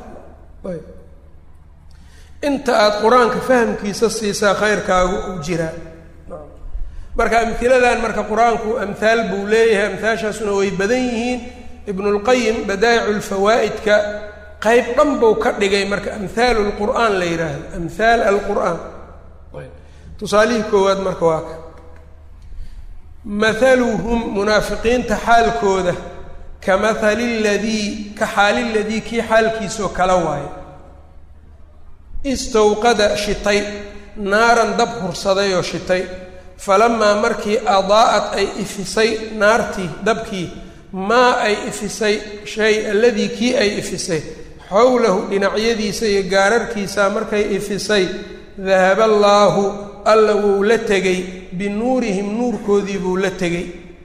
inta aada qur-aanka fahamkiisa siisaa khayrkaagu u jiraa marka amhiladan marka qur-aanku amhaal buu leeyahay amhaashaasuna way badan yihiin ibnulqayim badaa'icu lfawaa'idka qayb dhan buu ka dhigay marka amhaalu lqur'aan la yidhaahdo amhaal alqur'aan tusaalihii koowaad marka waa ka mathaluhum munaafiqiinta xaalkooda ka mathali ladii ka xaali ladii kii xaalkiisoo kala waayo istawqada shitay naaran dab hursaday oo shitay falamaa markii adaa'at ay ifisay naartii dabkii maa ay ifisay shay alladii kii ay ifisay xowlahu dhinacyadiisa iyo gaararkiisa markay ifisay dahaba allaahu alla wuu la tegey binuurihim nuurkoodii buu la tegey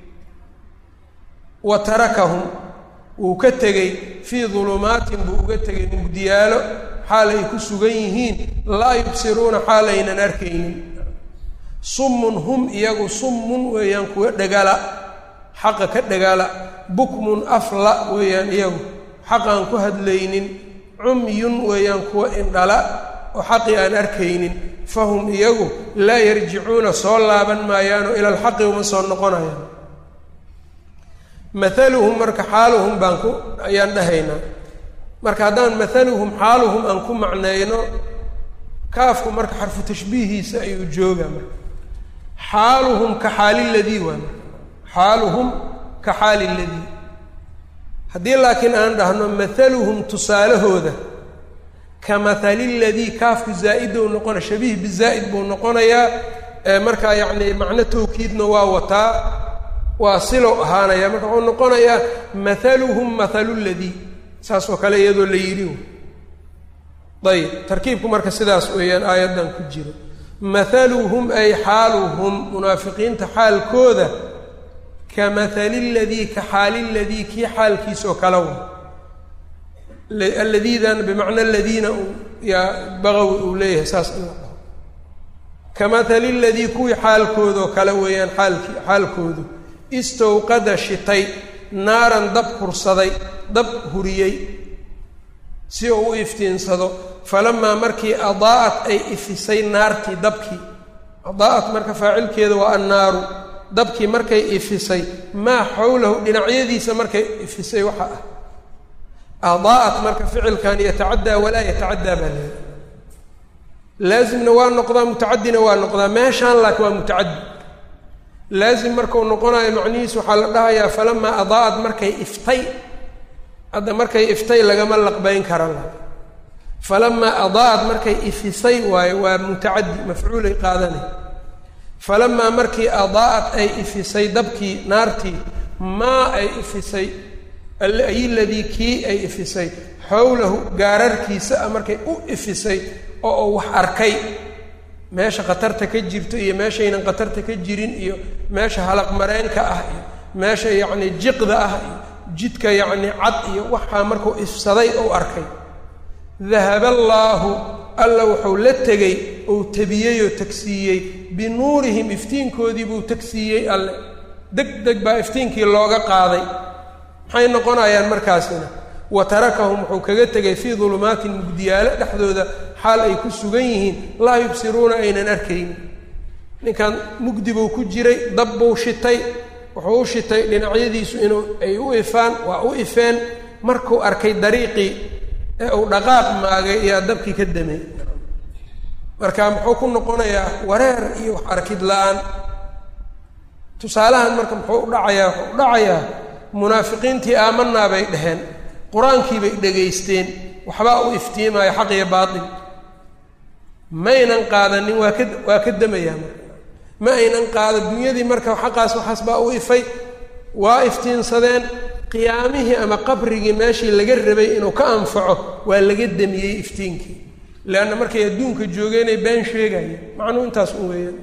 wa tarakahum wuu ka tegey fii dulumaatin buu uga tegay mugdiyaalo xaal ay ku sugan yihiin laa yubsiruuna xaal aynan arkaynin summun hum iyagu summun weeyaan kuwa dhagala xaqa ka dhagala bukmun afla weeyaan iyagu xaqaan ku hadlaynin cumyun weeyaan kuwa indhala oo xaqii aan arkaynin fahum iyagu laa yarjicuuna soo laaban maayaano ila alxaqi uma soo noqonayaan mathaluhum marka xaaluhum baan ku ayaan dhahaynaa marka haddaan mathaluhum xaaluhum aan ku macnayno kaafku marka xarfu tashbiihiisa ayuu joogaa marka xaaluhum ka xaali ladii waa marka xaaluhum ka xaali ladii haddii laakiin aan dhahno mathaluhum tusaalahooda ka mathali ladii kaafku zaa'idou noqona shabiih bizaa'id buu noqonayaa markaa yacni macno tawkiidna waa wataa waa silow ahaanaya marka wuxuu noqonayaa mathaluhum mathalu ladii saas oo kale iyadoo la yidhi ayb tarkiibku marka sidaas weeyaan aayaddan ku jiro mathaluhum ay xaaluhum munaafiqiinta xaalkooda ka mathali ladii ka xaali ladii kii xaalkiisoo kala wa alladiidan bimacna aladiina yaa baqawi uu leeyahay saas in la dhaho ka mathali ladii kuwii xaalkoodoo kale weeyaan xaalki xaalkoodu istawqada shitay naaran dab hursaday dab huriyey si uu u iftiinsado falamaa markii adaa'at ay ifisay naartii dabkii adaa'at marka faacilkeeda waa annaaru dabkii markay ifisay maa xowlahu dhinacyadiisa markay ifisay waxa ah adaa'at marka ficilkan yatacaddaa walaa yatacaddaa baa leeda laasimna waa noqdaa mutacadina waa noqdaa meeshaan laakin waa mutacaddi laasim markau noqonayo macnihiisu waxaa la dhahayaa falamaa adaa'at markay iftay hadda markay iftay lagama laqbayn kara la falamaa adaa'at markay ifisay waayo waa mutacaddi mafcuulay qaadanay falamaa markii adaa'at ay ifisay dabkii naartii maa ay ifisay ay ladii kii ay ifisay xowlahu gaararkiisa a markay u ifisay oo uu wax arkay meesha khatarta ka jirto iyo meeshaynan khatarta ka jirin iyo meesha halaq mareenka ah iyo meesha yacni jiqda ah iyo jidka yacni cad iyo waxaa markuu ifsaday ou arkay dahaba allaahu alla wuxuu la tegey ou tabiyey oo tagsiiyey binuurihim iftiinkoodii buu tagsiiyey alle deg deg baa iftiinkii looga qaaday maxay noqonayaan markaasina wa tarakahum wuxuu kaga tegay fii dulumaatin mugdiyaalo dhexdooda xaal ay ku sugan yihiin laa yubsiruuna aynan arkaynin ninkan mugdi buu ku jiray dab buu shitay wuxuu u shitay dhinacyadiisu inuu ay u ifaan waa u ifeen markuu arkay dariiqii ee uu dhaqaaq maagay ayaa dabkii ka damay marka muxuu ku noqonayaa wareer iyo wax arkid la-aan tusaalahan marka muxuu u dhacayaa wuxuu u dhacayaa munaafiqiintii aamanaa bay dhaheen qur-aankii bay dhegaysteen waxbaa u iftiimaya xaq iyo baatil maynan qaadanin waa ka waa ka damayaa marka ma aynan qaada dunyadii marka xaqaas waxaas baa u ifay waa iftiinsadeen qiyaamihii ama qabrigii meeshii laga rabay inuu ka anfaco waa laga damiyey iftiinkii leanna markay adduunka joogeenay been sheegaya macnuu intaas u weeyaan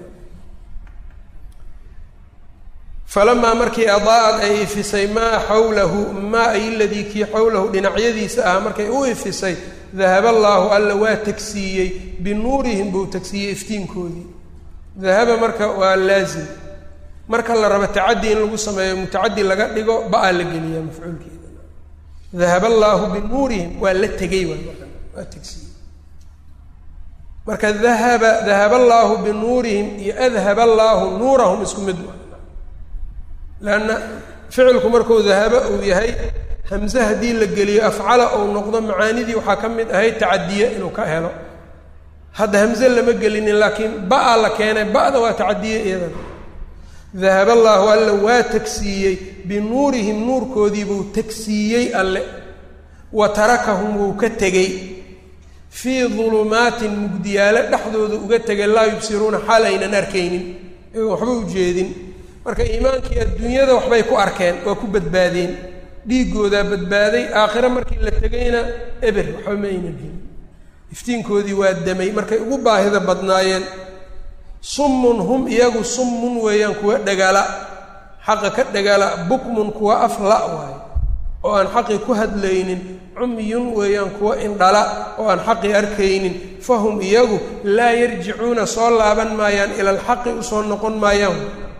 falamaa markii adaa'ad ay ifisay maa xawlahu maa ay ladii kii xawlahu dhinacyadiisa ah markay u ifisay dahaba allaahu alla waa tagsiiyey binuurihim buu tagsiiyey iftiinkoodii dahaba marka waa laazim marka la rabo tacaddi in lagu sameeyo mutacaddi laga dhigo ba-a la geliyaa mafcuulkeeda dahaba allaahu binuurihim waa la tegey waa tagsiiyey marka dahaba dahaba allaahu binuurihim iyo adhaba allaahu nuurahum isku mid leanna ficilku markuu dahaba uu yahay hamse haddii la geliyo afcala ou noqdo macaanidii waxaa ka mid ahayd tacadiye inuu ka helo hadda hamse lama gelinin laakiin ba-a la keenay ba-da waa tacadiye iyadan dahaba allaahu alla waa tagsiiyey binuurihim nuurkoodii buu tagsiiyey alle wa tarakahum wuu ka tegey fii dulumaatin mugdiyaalo dhexdooda uga tegay laa yubsiruuna xaal aynan arkaynin ee waxba ujeedin marka iimaankii adduunyada waxbay ku arkeen waa ku badbaadeen dhiigoodaa badbaaday aakhire markii la tegayna eber waxba ma aynan helin iftiinkoodii waa damay markay ugu baahida badnaayeen summun hum iyagu summun weeyaan kuwa dhagala xaqa ka dhagala bukmun kuwa afla waayo oo aan xaqi ku hadlaynin cumyun weeyaan kuwa indhala oo aan xaqi arkaynin fahum iyagu laa yarjicuuna soo laaban maayaan ila alxaqi usoo noqon maayaan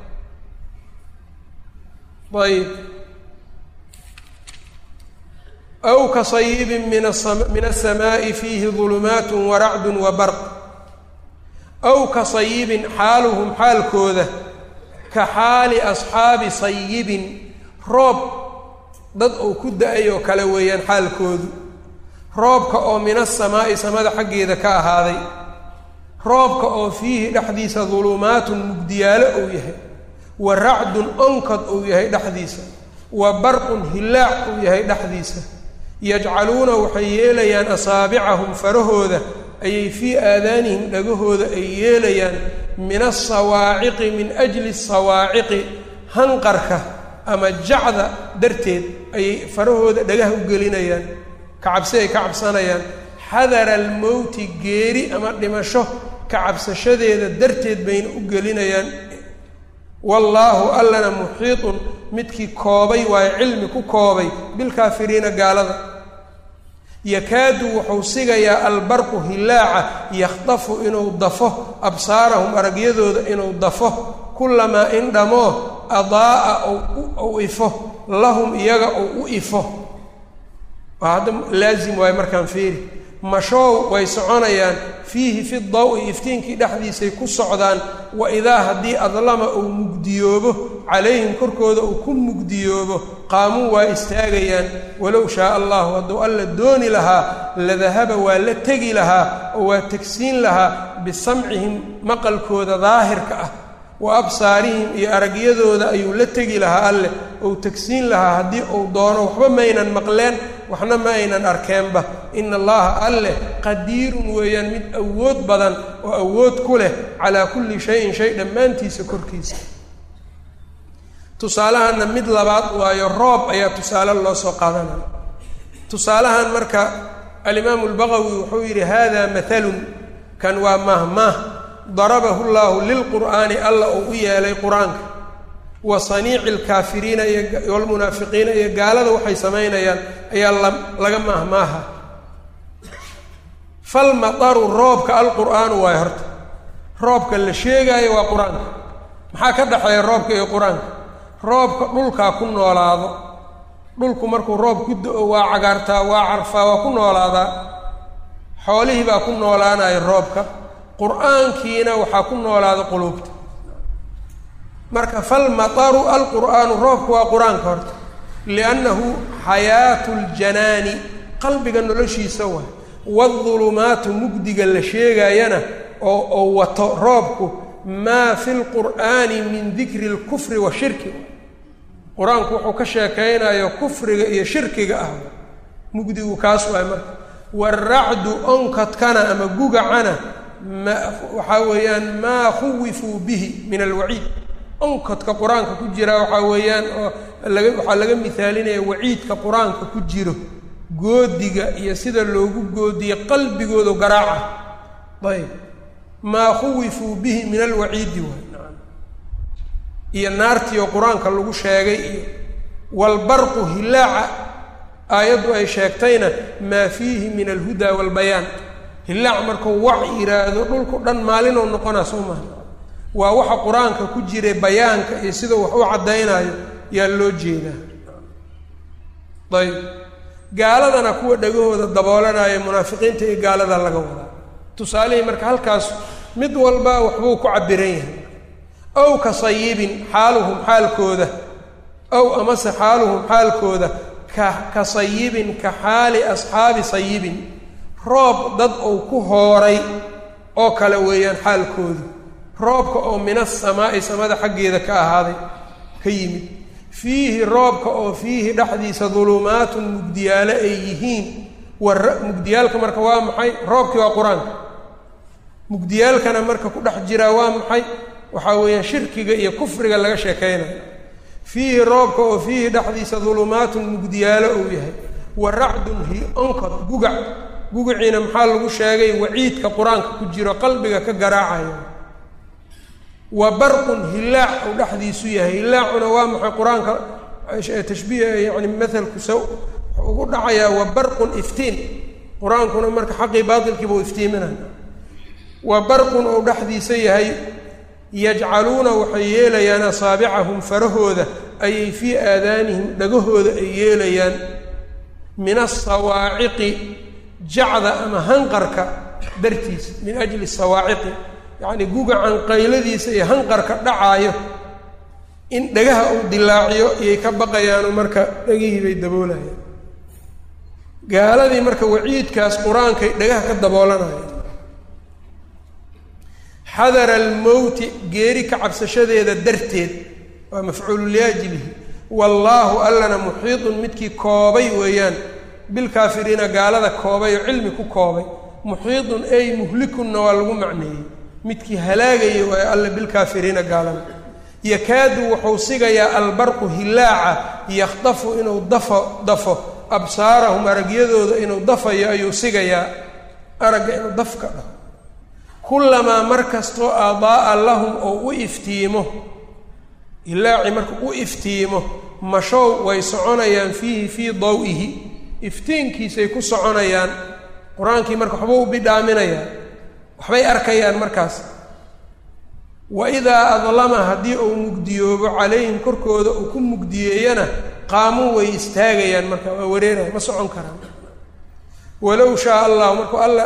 ayb aw kasayibin min aلsamaaءi fiihi ظulumaat waracdu wabarq aw kasayibin xaaluhum xaalkooda ka xaali asxaabi sayibin roob dad uu ku da-ay oo kale weeyaan xaalkoodu roobka oo min aلsamaa'i samada xaggeeda ka ahaaday roobka oo fiihi dhexdiisa dulumaatun mugdiyaalo uu yahay wa racdun onkad uu yahay dhexdiisa wa barqun hillaac uu yahay dhexdiisa yajcaluuna waxay yeelayaan asaabicahum farahooda ayay fii aadaanihim dhagahooda ay yeelayaan min asawaaciqi min ajli asawaaciqi hanqarka ama jacda darteed ayay farahooda dhagaha u gelinayaan kacabsi ay ka cabsanayaan xadara almowti geeri ama dhimasho ka cabsashadeeda darteed bayna u gelinayaan wallaahu allana muxiitun midkii koobay waayo cilmi ku koobay bilkaafiriina gaalada yakaadu wuxuu sigayaa albarqu hillaaca yakhdafu inuu dafo absaarahum aragyadooda inuu dafo kullamaa in dhamoo adaa'a ou ifo lahum iyaga ou u ifo waa hadda laazim waayo markaan fiiri mashoow way soconayaan fiihi fi daw-i iftiinkii dhexdiisay ku socdaan wa idaa haddii adlama uu mugdiyoobo calayhim korkooda uu ku mugdiyoobo qaamuu waa istaagayaan walow shaaa allahu hadduu alla dooni lahaa ladahaba waa la tegi lahaa oo waa tegsiin lahaa bisamcihim maqalkooda daahirka ah wa absaarihim iyo aragyadooda ayuu la tegi lahaa alleh ou tegsiin lahaa haddii uu doono waxba maynan maqleen waxna ma aynan arkeenba ina allaha alleh qadiirun weeyaan mid awood badan oo awood ku leh calaa kulli shayin shay dhammaantiisa korkiisa tusaalahanna mid labaad waayo roob ayaa tusaale loo soo qaadanaya tusaalahan marka alimaamu albaqawi wuxuu yidhi hada mathalun kan waa mahmaah darabahu llaahu lilqur'aani alla uu u yeelay qur-aanka wa saniici alkaafiriina iyo walmunaafiqiina iyo gaalada waxay samaynayaan ayaa laga mahmaaha falmataru roobka alqur'aanu waay horta roobka la sheegaayo waa qur-aanka maxaa ka dhexeeya roobka iyo qur-aanka roobka dhulkaa ku noolaado dhulku markuu roob ku do-o waa cagaartaa waa carfaa waa ku noolaadaa xoolihii baa ku noolaanaya roobka qur-aankiina waxaa ku noolaada quluubta marka falmataru alqur'aanu roobka waa qur-aanka horta liannahu xayaatu ljanaani qalbiga noloshiisa waay waadulumaatu mugdiga la sheegayana oo oo wato roobku maa fi lqur'aani min dikri lkufri wa shirki qur-aanku wuxuu ka sheekaynayo kufriga iyo shirkiga ah mugdigu kaas waay marka waaracdu onkadkana ama gugacana ma waxaa weeyaan maa khuwifuu bihi min alwaciid onkadka qur-aanka ku jira waxaa weeyaan oo laga waxaa laga mithaalinaya waciidka qur-aanka ku jiro goodiga iyo sida loogu goodiye qalbigooda garaaca ayb maa khuwifuu bihi min alwaciidi waay iyo naartii oo qur-aanka lagu sheegay iyo walbarqu hilaaca aayaddu ay sheegtayna maa fiihi min alhudaa waalbayaan hilaac markuu wac yidhaahdo dhulku dhan maalinoo noqonaa soo maha waa waxa qur-aanka ku jiray bayaanka iyo sida wax u caddaynayo yaa loo jeedaa ayb gaaladana kuwa dhagahooda daboolanaya munaafiqiinta iyo gaalada laga wadaa tusaalihii marka halkaas mid walba waxbuu ku cabiran yahay ow ka sayibin xaaluhum xaalkooda ow amase xaaluhum xaalkooda ka ka sayibin ka xaali asxaabi sayibin roob dad uu ku hooray oo kale weeyaan xaalkoodu roobka oo min asamaa'i samada xaggeeda ka ahaaday ka yimid fiihi roobka oo fiihi dhexdiisa dulumaatun mugdiyaalo ay yihiin war mugdiyaalka marka waa maxay roobkii waa qur-aanka mugdiyaalkana marka ku dhex jiraa waa maxay waxaa weeyaan shirkiga iyo kufriga laga sheekaynayo fiihi roobka oo fiihi dhexdiisa dulumaatun mugdiyaalo uu yahay wa racdun hi onkod gugac gugaciina maxaa lagu sheegay waciidka qur-aanka ku jiro qalbiga ka garaacayo wa barqun hilaac uu dhexdiisu yahay hilaacuna waa maxay qur-aanka tashbiih yani mahalku sa wuxuu ugu dhacayaa wa barqun iftiin qur-aankuna marka xaqii baatilkiiba u iftiiminaya wa barqun uu dhexdiisa yahay yajcaluuna waxay yeelayaan asaabicahum farahooda ayay fii aadaanihim dhagahooda ay yeelayaan min asawaaciqi jacda ama hanqarka dartiisa min ajli sawaaciqi yacni gugacan qayladiisa iyo hanqarka dhacaayo in dhagaha uu dilaaciyo iyay ka baqayaano marka dhagihii bay daboolayaan gaaladii marka waciidkaas qur-aankay dhagaha ka daboolanayaan xadara almowti geeri ka cabsashadeeda darteed waa mafcuulu liajlihi wallaahu allana muxiidun midkii koobay weeyaan bilkaafiriina gaalada koobay oo cilmi ku koobay muxiidun ay muhlikunna waa lagu macneeyey midkii halaagaya waayo alle bilkaafiriina gaalada yakaadu wuxuu sigayaa albarqu hilaaca yakhdafu inuu dafo dafo absaarahum aragyadooda inuu dafayo ayuu sigayaa aragga inuu dafka dhaho kullamaa mar kastoo aadaa'a lahum oo u iftiimo hilaaci marka u iftiimo mashow way soconayaan fiihi fii daw-ihi iftiinkiisay ku soconayaan qur-aankii marka waxbuu u bidhaaminayaa waxbay arkayaan markaas wa idaa adlama haddii uu mugdiyoobo calayhim korkooda uu ku mugdiyeeyana qaamuu way istaagayaan marka waa wareeraya ma socon karaan walow shaa allahu markuu alla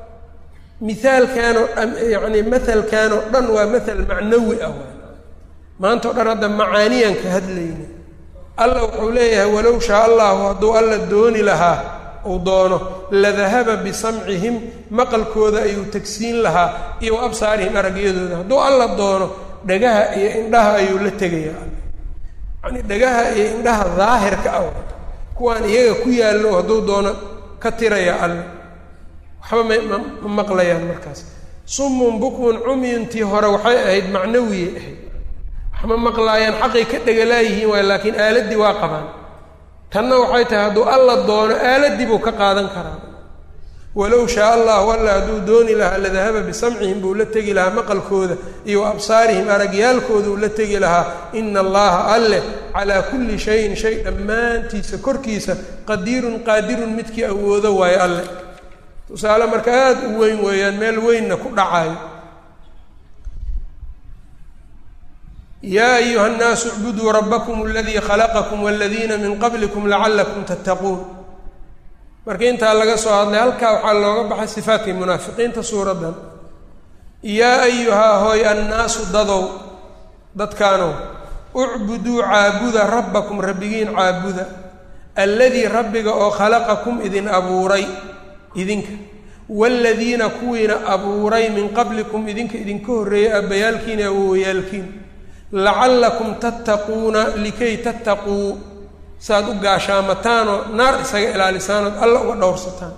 mihaalkanoo yacni mahalkanoo dhan waa mahal macnawi ah maanta o dhan hadda macaaniyaan ka hadlayna alla wuxuu leeyahay walow shaa allahu hadduu alla dooni lahaa uu doono ladahaba bisamcihim maqalkooda ayuu tagsiin lahaa iyo wa absaarihim aragyadooda hadduu alla doono dhagaha iyo indhaha ayuu la tegayaa yacni dhagaha iyo indhaha daahirka ah kuwaan iyaga ku yaallo hadduu doono ka tirayaa alle waxba ma ma maqlayaan markaas summun bukmun cumyuntii hore waxay ahayd macnawiyay ahayd waxma maqlaayaan xaqay ka dhegalaayihiin waay laakiin aaladdii waa qabaan tanna waxay tahay hadduu alla doono aaladdii buu ka qaadan karaa walow shaa allahu alla hadduu dooni lahaa ladahaba bisamcihim buu la tegi lahaa maqalkooda iyo wa absaarihim aragyaalkooda uu la tegi lahaa ina allaha alleh calaa kulli shayin shay dhammaantiisa korkiisa qadiirun qaadirun midkii awoodo waayo alleh tusaale marka aada u weyn weeyaan meel weynna ku dhacayo yaa ayuha nnaasu icbuduu rabbakum aladii khalaqakum waladiina min qablikum lacallakum tattaquun marka intaa laga soo hadlay halkaa waxaa looga baxay sifaatkii munaafiqiinta suuraddan yaa ayuhaa hooy annaasu dadow dadkaanow ucbuduu caabuda rabbakum rabbigiin caabuda alladii rabbiga oo khalaqakum idin abuuray idinka waaladiina kuwiina abuuray min qablikum idinka idinka horreeyay aabbayaalkiina awoowayaalkiin lacallakum tattaquuna likay tattaquu saaad u gaashaamataanoo naar isaga ilaalisaanood alla uga dhowrsataan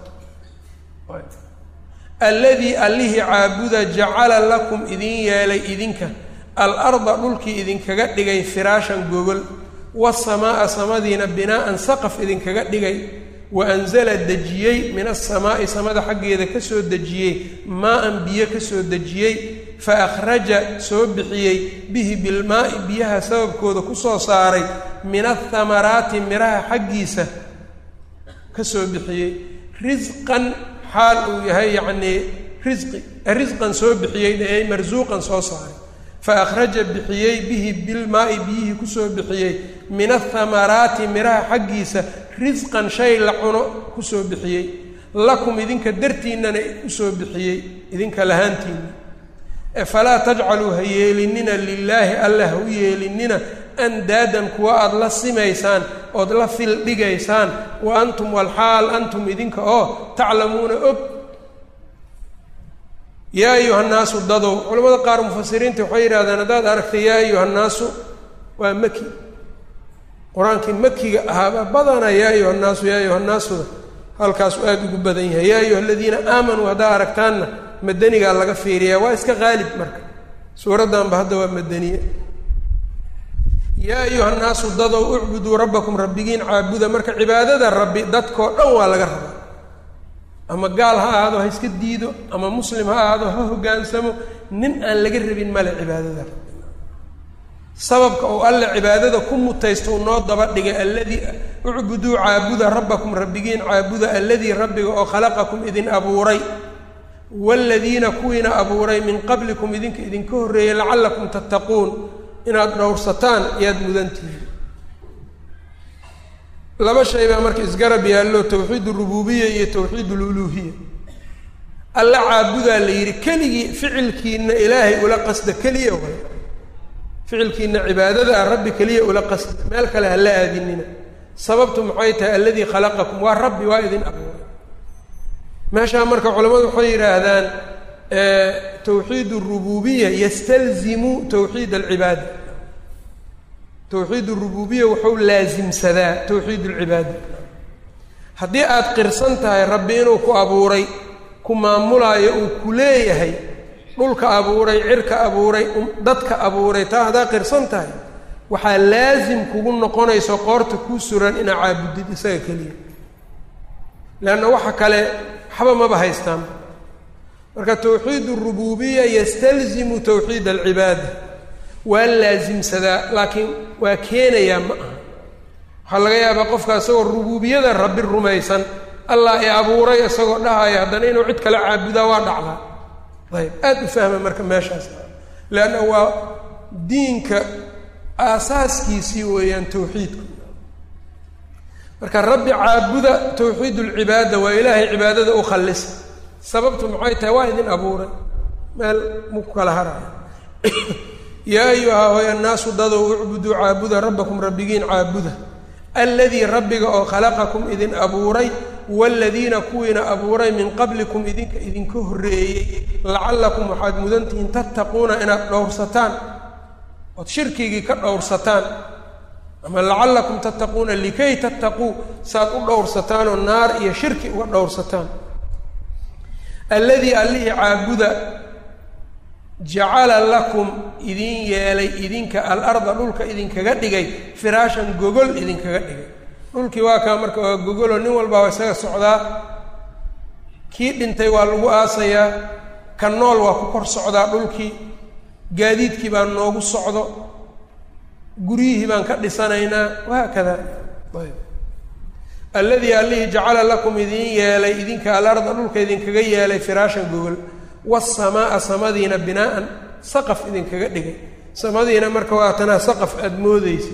alladii allihii caabuda jacala lakum idin yeelay idinka al arda dhulkii idinkaga dhigay firaashan gogol wasamaa'a samadiina binaa'an saqaf idinkaga dhigay wa anzala dejiyey min asamaa'i samada xaggeeda ka soo dejiyey maa-an biyo ka soo dejiyey fa akhraja soo bixiyey bihi bilmaa'i biyaha sababkooda ku soo saaray min athamaraati miraha xaggiisa ka soo bixiyey risqan xaal uu yahay yacnii risqi risqan soo bixiyey ay marsuuqan soo saaray fa akhraja bixiyey bihi bilmaa'i biyihii kusoo bixiyey min athamaraati miraha xaggiisa risqan shay la cuno kusoo bixiyey lakum idinka dartiinnana usoo bixiyey idinka lahaantiinna falaa tajcaluu ha yeelinina lilaahi alla ha u yeelinina andaadan kuwa aada la simaysaan ood la fil dhigaysaan wa antum walxaal antum idinka oo taclamuuna og yaa ayuha nnaasu dadow culamada qaar mufasiriinta waxay yidhahdeen haddaad aragtay yaa ayuha nnaasu waa maki qur-aankii makiga ahaaba badana yaa ayuha nnaasu yaa ayuha nnaasuda halkaasu aada ugu badan yahay yaa ayuha aladiina aamanuu haddaa aragtaanna madanigaa laga fiiriyaa waa iska qaalib marka suuraddanba hadda waa madaniye yaa ayuha nnaasu dadow ucbuduu rabbakum rabbigiin caabuda marka cibaadada rabbi dadkoo dhan waa laga rabaa ama gaal ha ahaado ha iska diido ama muslim ha ahaado ha hoggaansamo nin aan laga rabin male cibaadada rabbi sababka uu alle cibaadada ku mutaysto uu noo daba dhigay alladii ucbuduu caabuda rabbakum rabbigiin caabuda alladii rabbiga oo khalaqakum idin abuuray waaladiina kuwiina abuuray min qablikum idinka idinka horreeyey lacallakum tattaquun inaad dhowrsataan iyaad mudantihiin laba shay baa marka isgarab yaallo tawxiid urububiya iyo tawxiid ululuuhiya alla caabudaa la yidhi keligii ficilkiina ilaahay ula qasda keliya way ficilkiina cibaadada ah rabbi keliya ula qasda meel kale ha la aadinina sababtu maxay tahay alladii khalaqakum waa rabbi waa idin abuuray meeshaa marka culamadu waxay yidhaahdaan tawxiid urububiya yastalzimu tawxiid alcibaada tawxiid urububiya wuxuu laasimsadaa tawxiid alcibaada haddii aada qirsan tahay rabbi inuu ku abuuray ku maamulaayo uu ku leeyahay dhulka abuuray cirka abuuray dadka abuuray taa haddaa qirsan tahay waxaa laasim kugu noqonayso qoorta kuu suran inaa caabudid isaga keliya leanna waxa kale waxba maba haystaan marka tawxiid urububiya yastalzimu tawxiid alcibaada waa laasimsadaa laakiin waa keenayaa ma aha waxaa laga yaabaa qofka isagoo rububiyada rabbi rumaysan allah i abuuray isagoo dhahaya haddana inuu cid kale caabudaa waa dhacdaa ayb aada u fahma marka meeshaas leanna waa diinka aasaaskiisii weeyaan tawxiidku marka rabbi caabuda tawxiid ulcibaada waa ilaahay cibaadada u khallisa sababtu maxay tahay waa idin abuuray meel muku kala haraya yaa ayuha hoy annaasu dadow ucbuduu caabuda rabbakum rabbigiin caabuda alladii rabbiga oo khalaqakum idin abuuray waaladiina kuwiina abuuray min qablikum idinka idinka horreeyey lacallakum waxaad mudantihiin tattaquuna inaad dhowrsataan ood shirkigii ka dhowrsataan ama lacallakum tattaquuna likay tattaquu saad u dhowrsataanoo naar iyo shirki uga dhowrsataan alladii allihii caabuda jacala lakum idin yeelay idinka alarda dhulka idinkaga dhigay firaashan gogol idinkaga dhigay dhulkii waa kaa marka waa gogoloo nin walbaa waa isaga socdaa kii dhintay waa lagu aasayaa ka nool waa ku kor socdaa dhulkii gaadiidkii baa noogu socdo guryihii baan ka dhisanaynaa wahaakada ayb alladii allihii jacala lakum idin yeelay idinka alarda dhulka idinkaga yeelay firaashan gogol waasamaaa samadiina binaa'an saqaf idinkaga dhigay samadiina marka waa tanaa saqaf aada moodeysa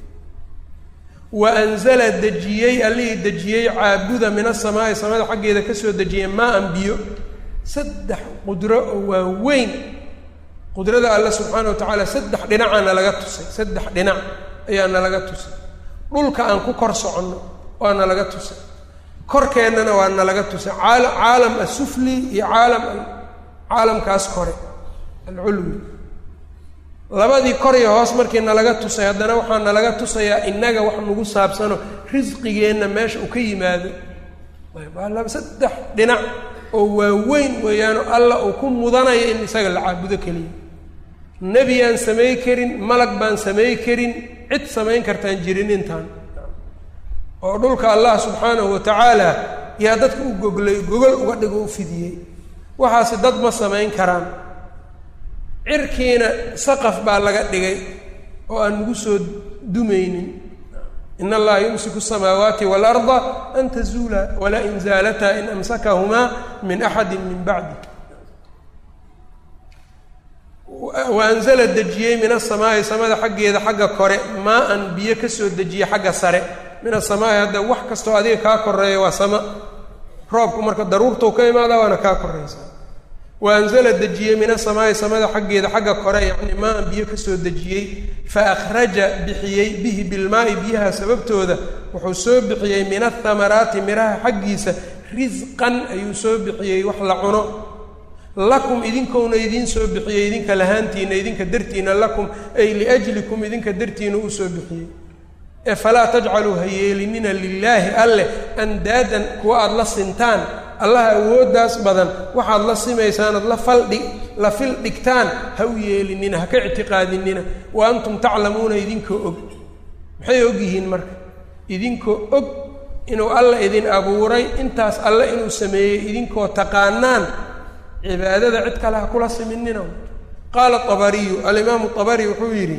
wa anzala dejiyey allihii dejiyey caabuda min asamaa'i samada xaggeeda ka soo dejiyey maa-an biyo saddex qudro oo waaweyn qudrada alle subxaana wa tacaala saddex dhinacaa nalaga tusay saddex dhinac ayaa nalaga tusay dhulka aan ku kor soconno waa nalaga tusay korkeennana waa nalaga tusay caala caalam asufli iyo caalam caalamkaas kore alculwi labadii kor iyo hoos markii nalaga tusay haddana waxaa nalaga tusayaa innaga wax nagu saabsano risqigeenna meesha uu ka yimaado waa laba saddex dhinac oo waaweyn weeyaano alla uu ku mudanayo in isaga la caabudo keliya nebi aan samay karin malag baan samay karin cid samayn kartaan jirin intaan oo dhulka allah subxaanahu watacaala yaa dadka u goglay gogol uga dhigo u fidiyey waxaase dad ma samayn karaan cirkiina saqaf baa laga dhigay oo aan nagu soo dumaynin in allaha yumsiku asamaawaati waalarda an tazuula walaa in zaalataa in amsakahumaa min axadi min bacdi wa anzala dejiyey min asamaa'i samada xaggeeda xagga kore maa an biyo ka soo dejiyey xagga sare min asamaa'i hadda wax kastoo adiga kaa koreeya waa sama roobku marka daruurtou ka imaadaa waana kaa koraysaa wa anzala dejiyey min asamaa'i samada xaggeeda xagga kore yacni maa an biyo ka soo dejiyey fa akhraja bixiyey bihi bilmaa'i biyaha sababtooda wuxuu soo bixiyey min athamaraati miraha xaggiisa risqan ayuu soo bixiyey wax la cuno lakum idinkouna idiin soo bixiyey idinka lahaantiina idinka dartiina lakum ay liajlikum idinka dartiina uu soo bixiyey ee falaa tajcaluu ha yeelinina lilaahi alleh andaadan kuwa aada la sintaan allaha awooddaas badan waxaad la simaysaan ood la faldhi la fil dhigtaan ha u yeelinina ha ka ictiqaadinina wa antum taclamuuna idinkoo og maxay og yihiin marka idinkoo og inuu alla idin abuuray intaas alle inuu sameeyey idinkoo taqaanaan cibaadada cid kale ha kula siminina qaala abariyu alimaamu abari wuxuu yidhi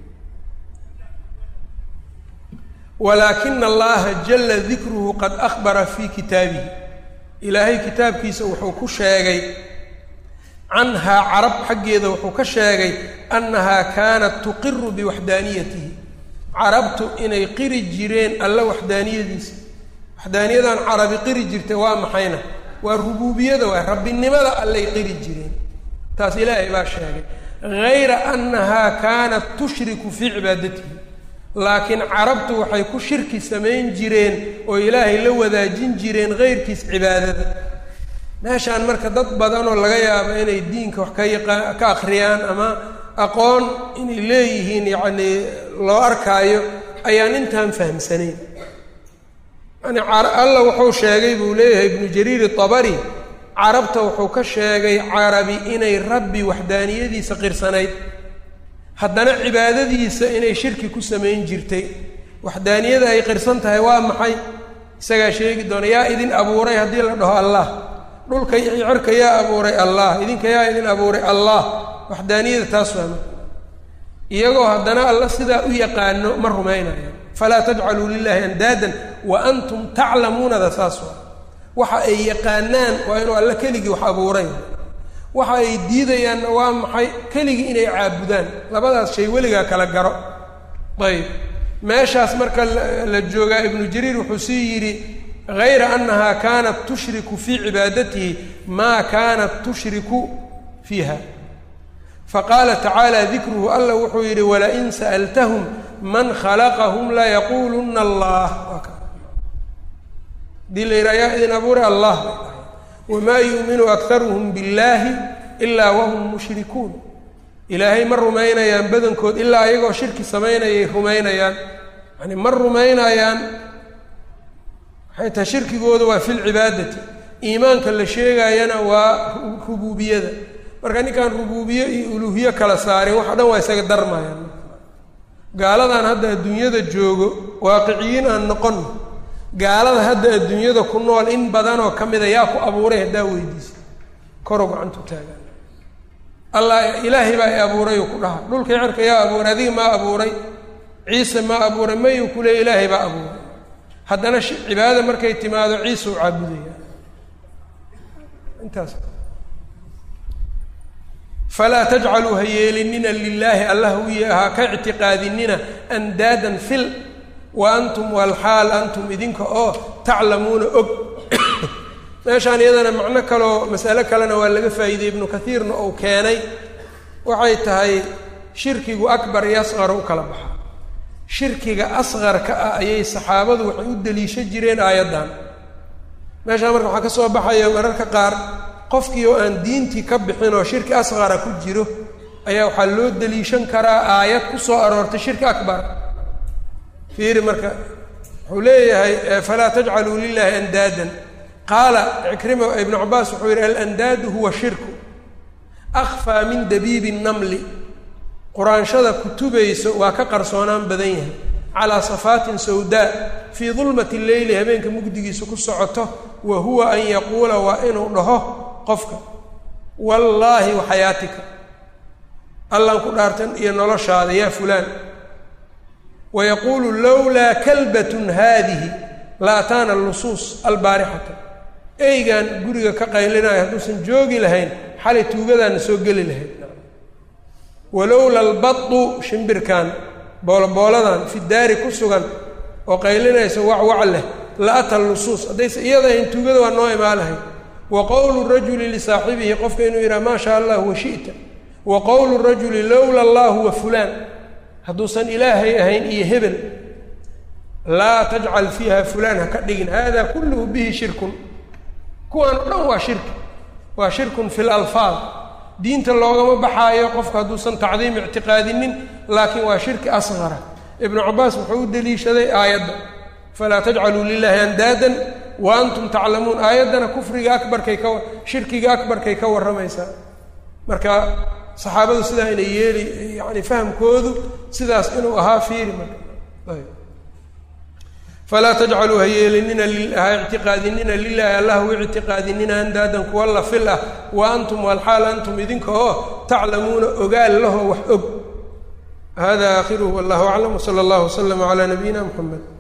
walaakina allaha jalla dikruhu qad akhbara fii kitaabihi ilaahay kitaabkiisa wuxuu ku sheegay canhaa carab xaggeeda wuxuu ka sheegay annahaa kaanat tuqiru biwaxdaaniyatihi carabtu inay qiri jireen alla waxdaaniyadiisa waxdaaniyadan carabi qiri jirtay waa maxayna waa rubuubiyada waa rabbinimada allay qiri jireen taas ilaahay baa sheegay hayra annahaa kaanat tushriku fii cibaadatihi laakiin carabtu waxay ku shirki samayn jireen oo ilaahay la wadaajin jireen hayrkiis cibaadada meeshaan marka dad badanoo laga yaabo inay diinka wax ka yaqaa ka akhriyaan ama aqoon inay leeyihiin yacnii loo arkaayo ayaan intaan fahamsanayn yani alla wuxuu sheegay buu leeyahay ibnu jariir itabari carabta wuxuu ka sheegay carabi inay rabbi waxdaaniyadiisa qirsanayd haddana cibaadadiisa inay shirki ku samayn jirtay waxdaaniyada ay qirsan tahay waa maxay isagaa sheegi doona yaa idin abuuray haddii la dhaho allah dhulka iyo cirka yaa abuuray allah idinka yaa idin abuuray allah waxdaaniyada taas waama iyagoo haddana alla sidaa u yaqaano ma rumaynayo falaa tajcaluu lilaahi andaadan wa antum taclamuunada saas waa waxa ay yaqaanaan waa inuu alla keligii wax abuuray waxa ay diidayaanna waa maxay keligii inay caabudaan labadaas shay weligaa kala garo ayb meeshaas marka la joogaa ibnu jariir wuxuu sii yidhi hayra annahaa kaanat tushriku fii cibaadatihi maa kaanat tushriku fiiha faqaala tacaala dikruhu alla wuxuu yidhi walain sa'altahum man khalaqahum layaquuluna allah hadii la yidhaha yaa idin abuuray allah wamaa yuuminu akharuhum billaahi ilaa wahum mushrikuun ilaahay ma rumaynayaan badankood ilaa ayagoo shirki samaynayay rumaynayaan yani ma rumaynayaan waxay tahay shirkigooda waa fi lcibaadati iimaanka la sheegaayana waa rubuubiyada marka ninkaan rubuubiye iyo uluuhiye kala saarin wax o dhan waa isaga darmayaan gaaladan hadda adduunyada joogo waaqiciyiin aan noqon gaalada hadda adduunyada ku nool in badanoo ka mida yaa ku abuuray haddaa weydiisa korow gacantu taagaan allah ilaahay baa i abuuray uu ku dhaha dhulkii cirka yaa abuuray adiga maa abuuray ciise maa abuuray mayuu ku leey ilaahay baa abuuray haddana cibaadada markay timaado ciise u caabudaya intaas falaa tajcaluu ha yeelinina lilaahi allah ha ka ictiqaadinina andaadan fil wa antum walxaal antum idinka oo taclamuuna og meeshaan iyadana macno kaleo masale kalena waa laga faa'iidey ibnu kaiirna uu keenay waxay tahay shirkigu akbar iyo asqar u kala baxa shirkiga asqarka ah ayay saxaabadu waxay u deliisha jireen aayaddan meeshaan marka waxaa ka soo baxaya mararka qaar qofkii oo aan diintii ka bixin oo shirki asqara ku jiro ayaa waxaa loo deliishan karaa aayad ku soo aroortay shirki akbar fiiri marka wuxuu leeyahay falaa tajcaluu lilaahi andaadan qaala cikrima ibnu cabaas wuxuu yidhi alandaadu huwa shirku akfaa min dabiibi nnamli quraanshada kutubayso waa ka qarsoonaan badan yahay calaa safaatin sawdaa fii dulmati leyli habeenka mugdigiisa ku socoto wa huwa an yaquula waa inuu dhaho qofka wallaahi waxayaatika allan ku dhaartan iyo noloshaada yaa fulaan wayaquulu lowlaa kalbatun haadihi la ataana lusuus albaarixata eygaan guriga ka qaylinayo hadduusan joogi lahayn xalay tuugadaana soo geli lahayn walowla albadu shimbirkan boolobooladan fi daari ku sugan oo qaylinaysa wacwac leh la ata lusuus haddayse iyada ahayn tuugada waa noo imaan lahayn wa qowlu rajuli lisaaxibihi qofka inuu yidhaha maa shaa allah wa shi'ta wa qowlu rajuli lowla allahu wa fulaan hadduusan ilaahay ahayn iyo hebel laa tajcal fiiha fulaan ha ka dhigin hada kulluhu bihi shirkun kuwaan o dhan waa shirki waa shirkun fi lalfaad diinta loogama baxaayo qofka hadduusan tacdiim ictiqaadinin laakiin waa shirki asqara ibnu cabaas wuxuu u deliishaday aayadda falaa tajcaluu lilaahi andaadan wa antum taclamuun aayaddana kufriga akbarkay ka shirkiga akbarkay ka warramaysaa marka saxaabadu sidaa inay yeeli yani fahamkoodu sidaas inuu ahaa fiiri marka falaa tajcaluu ha yeelinina ha ictiqaadinina lilaahi allah u ictiqaadinina andaadan kuwa la fil ah wa antum walxaal antum idinka oo taclamuuna ogaal lahoo wax og hada aakhiruhu wallahu aclam wsala allahu waslama calaa nabiyina muxamed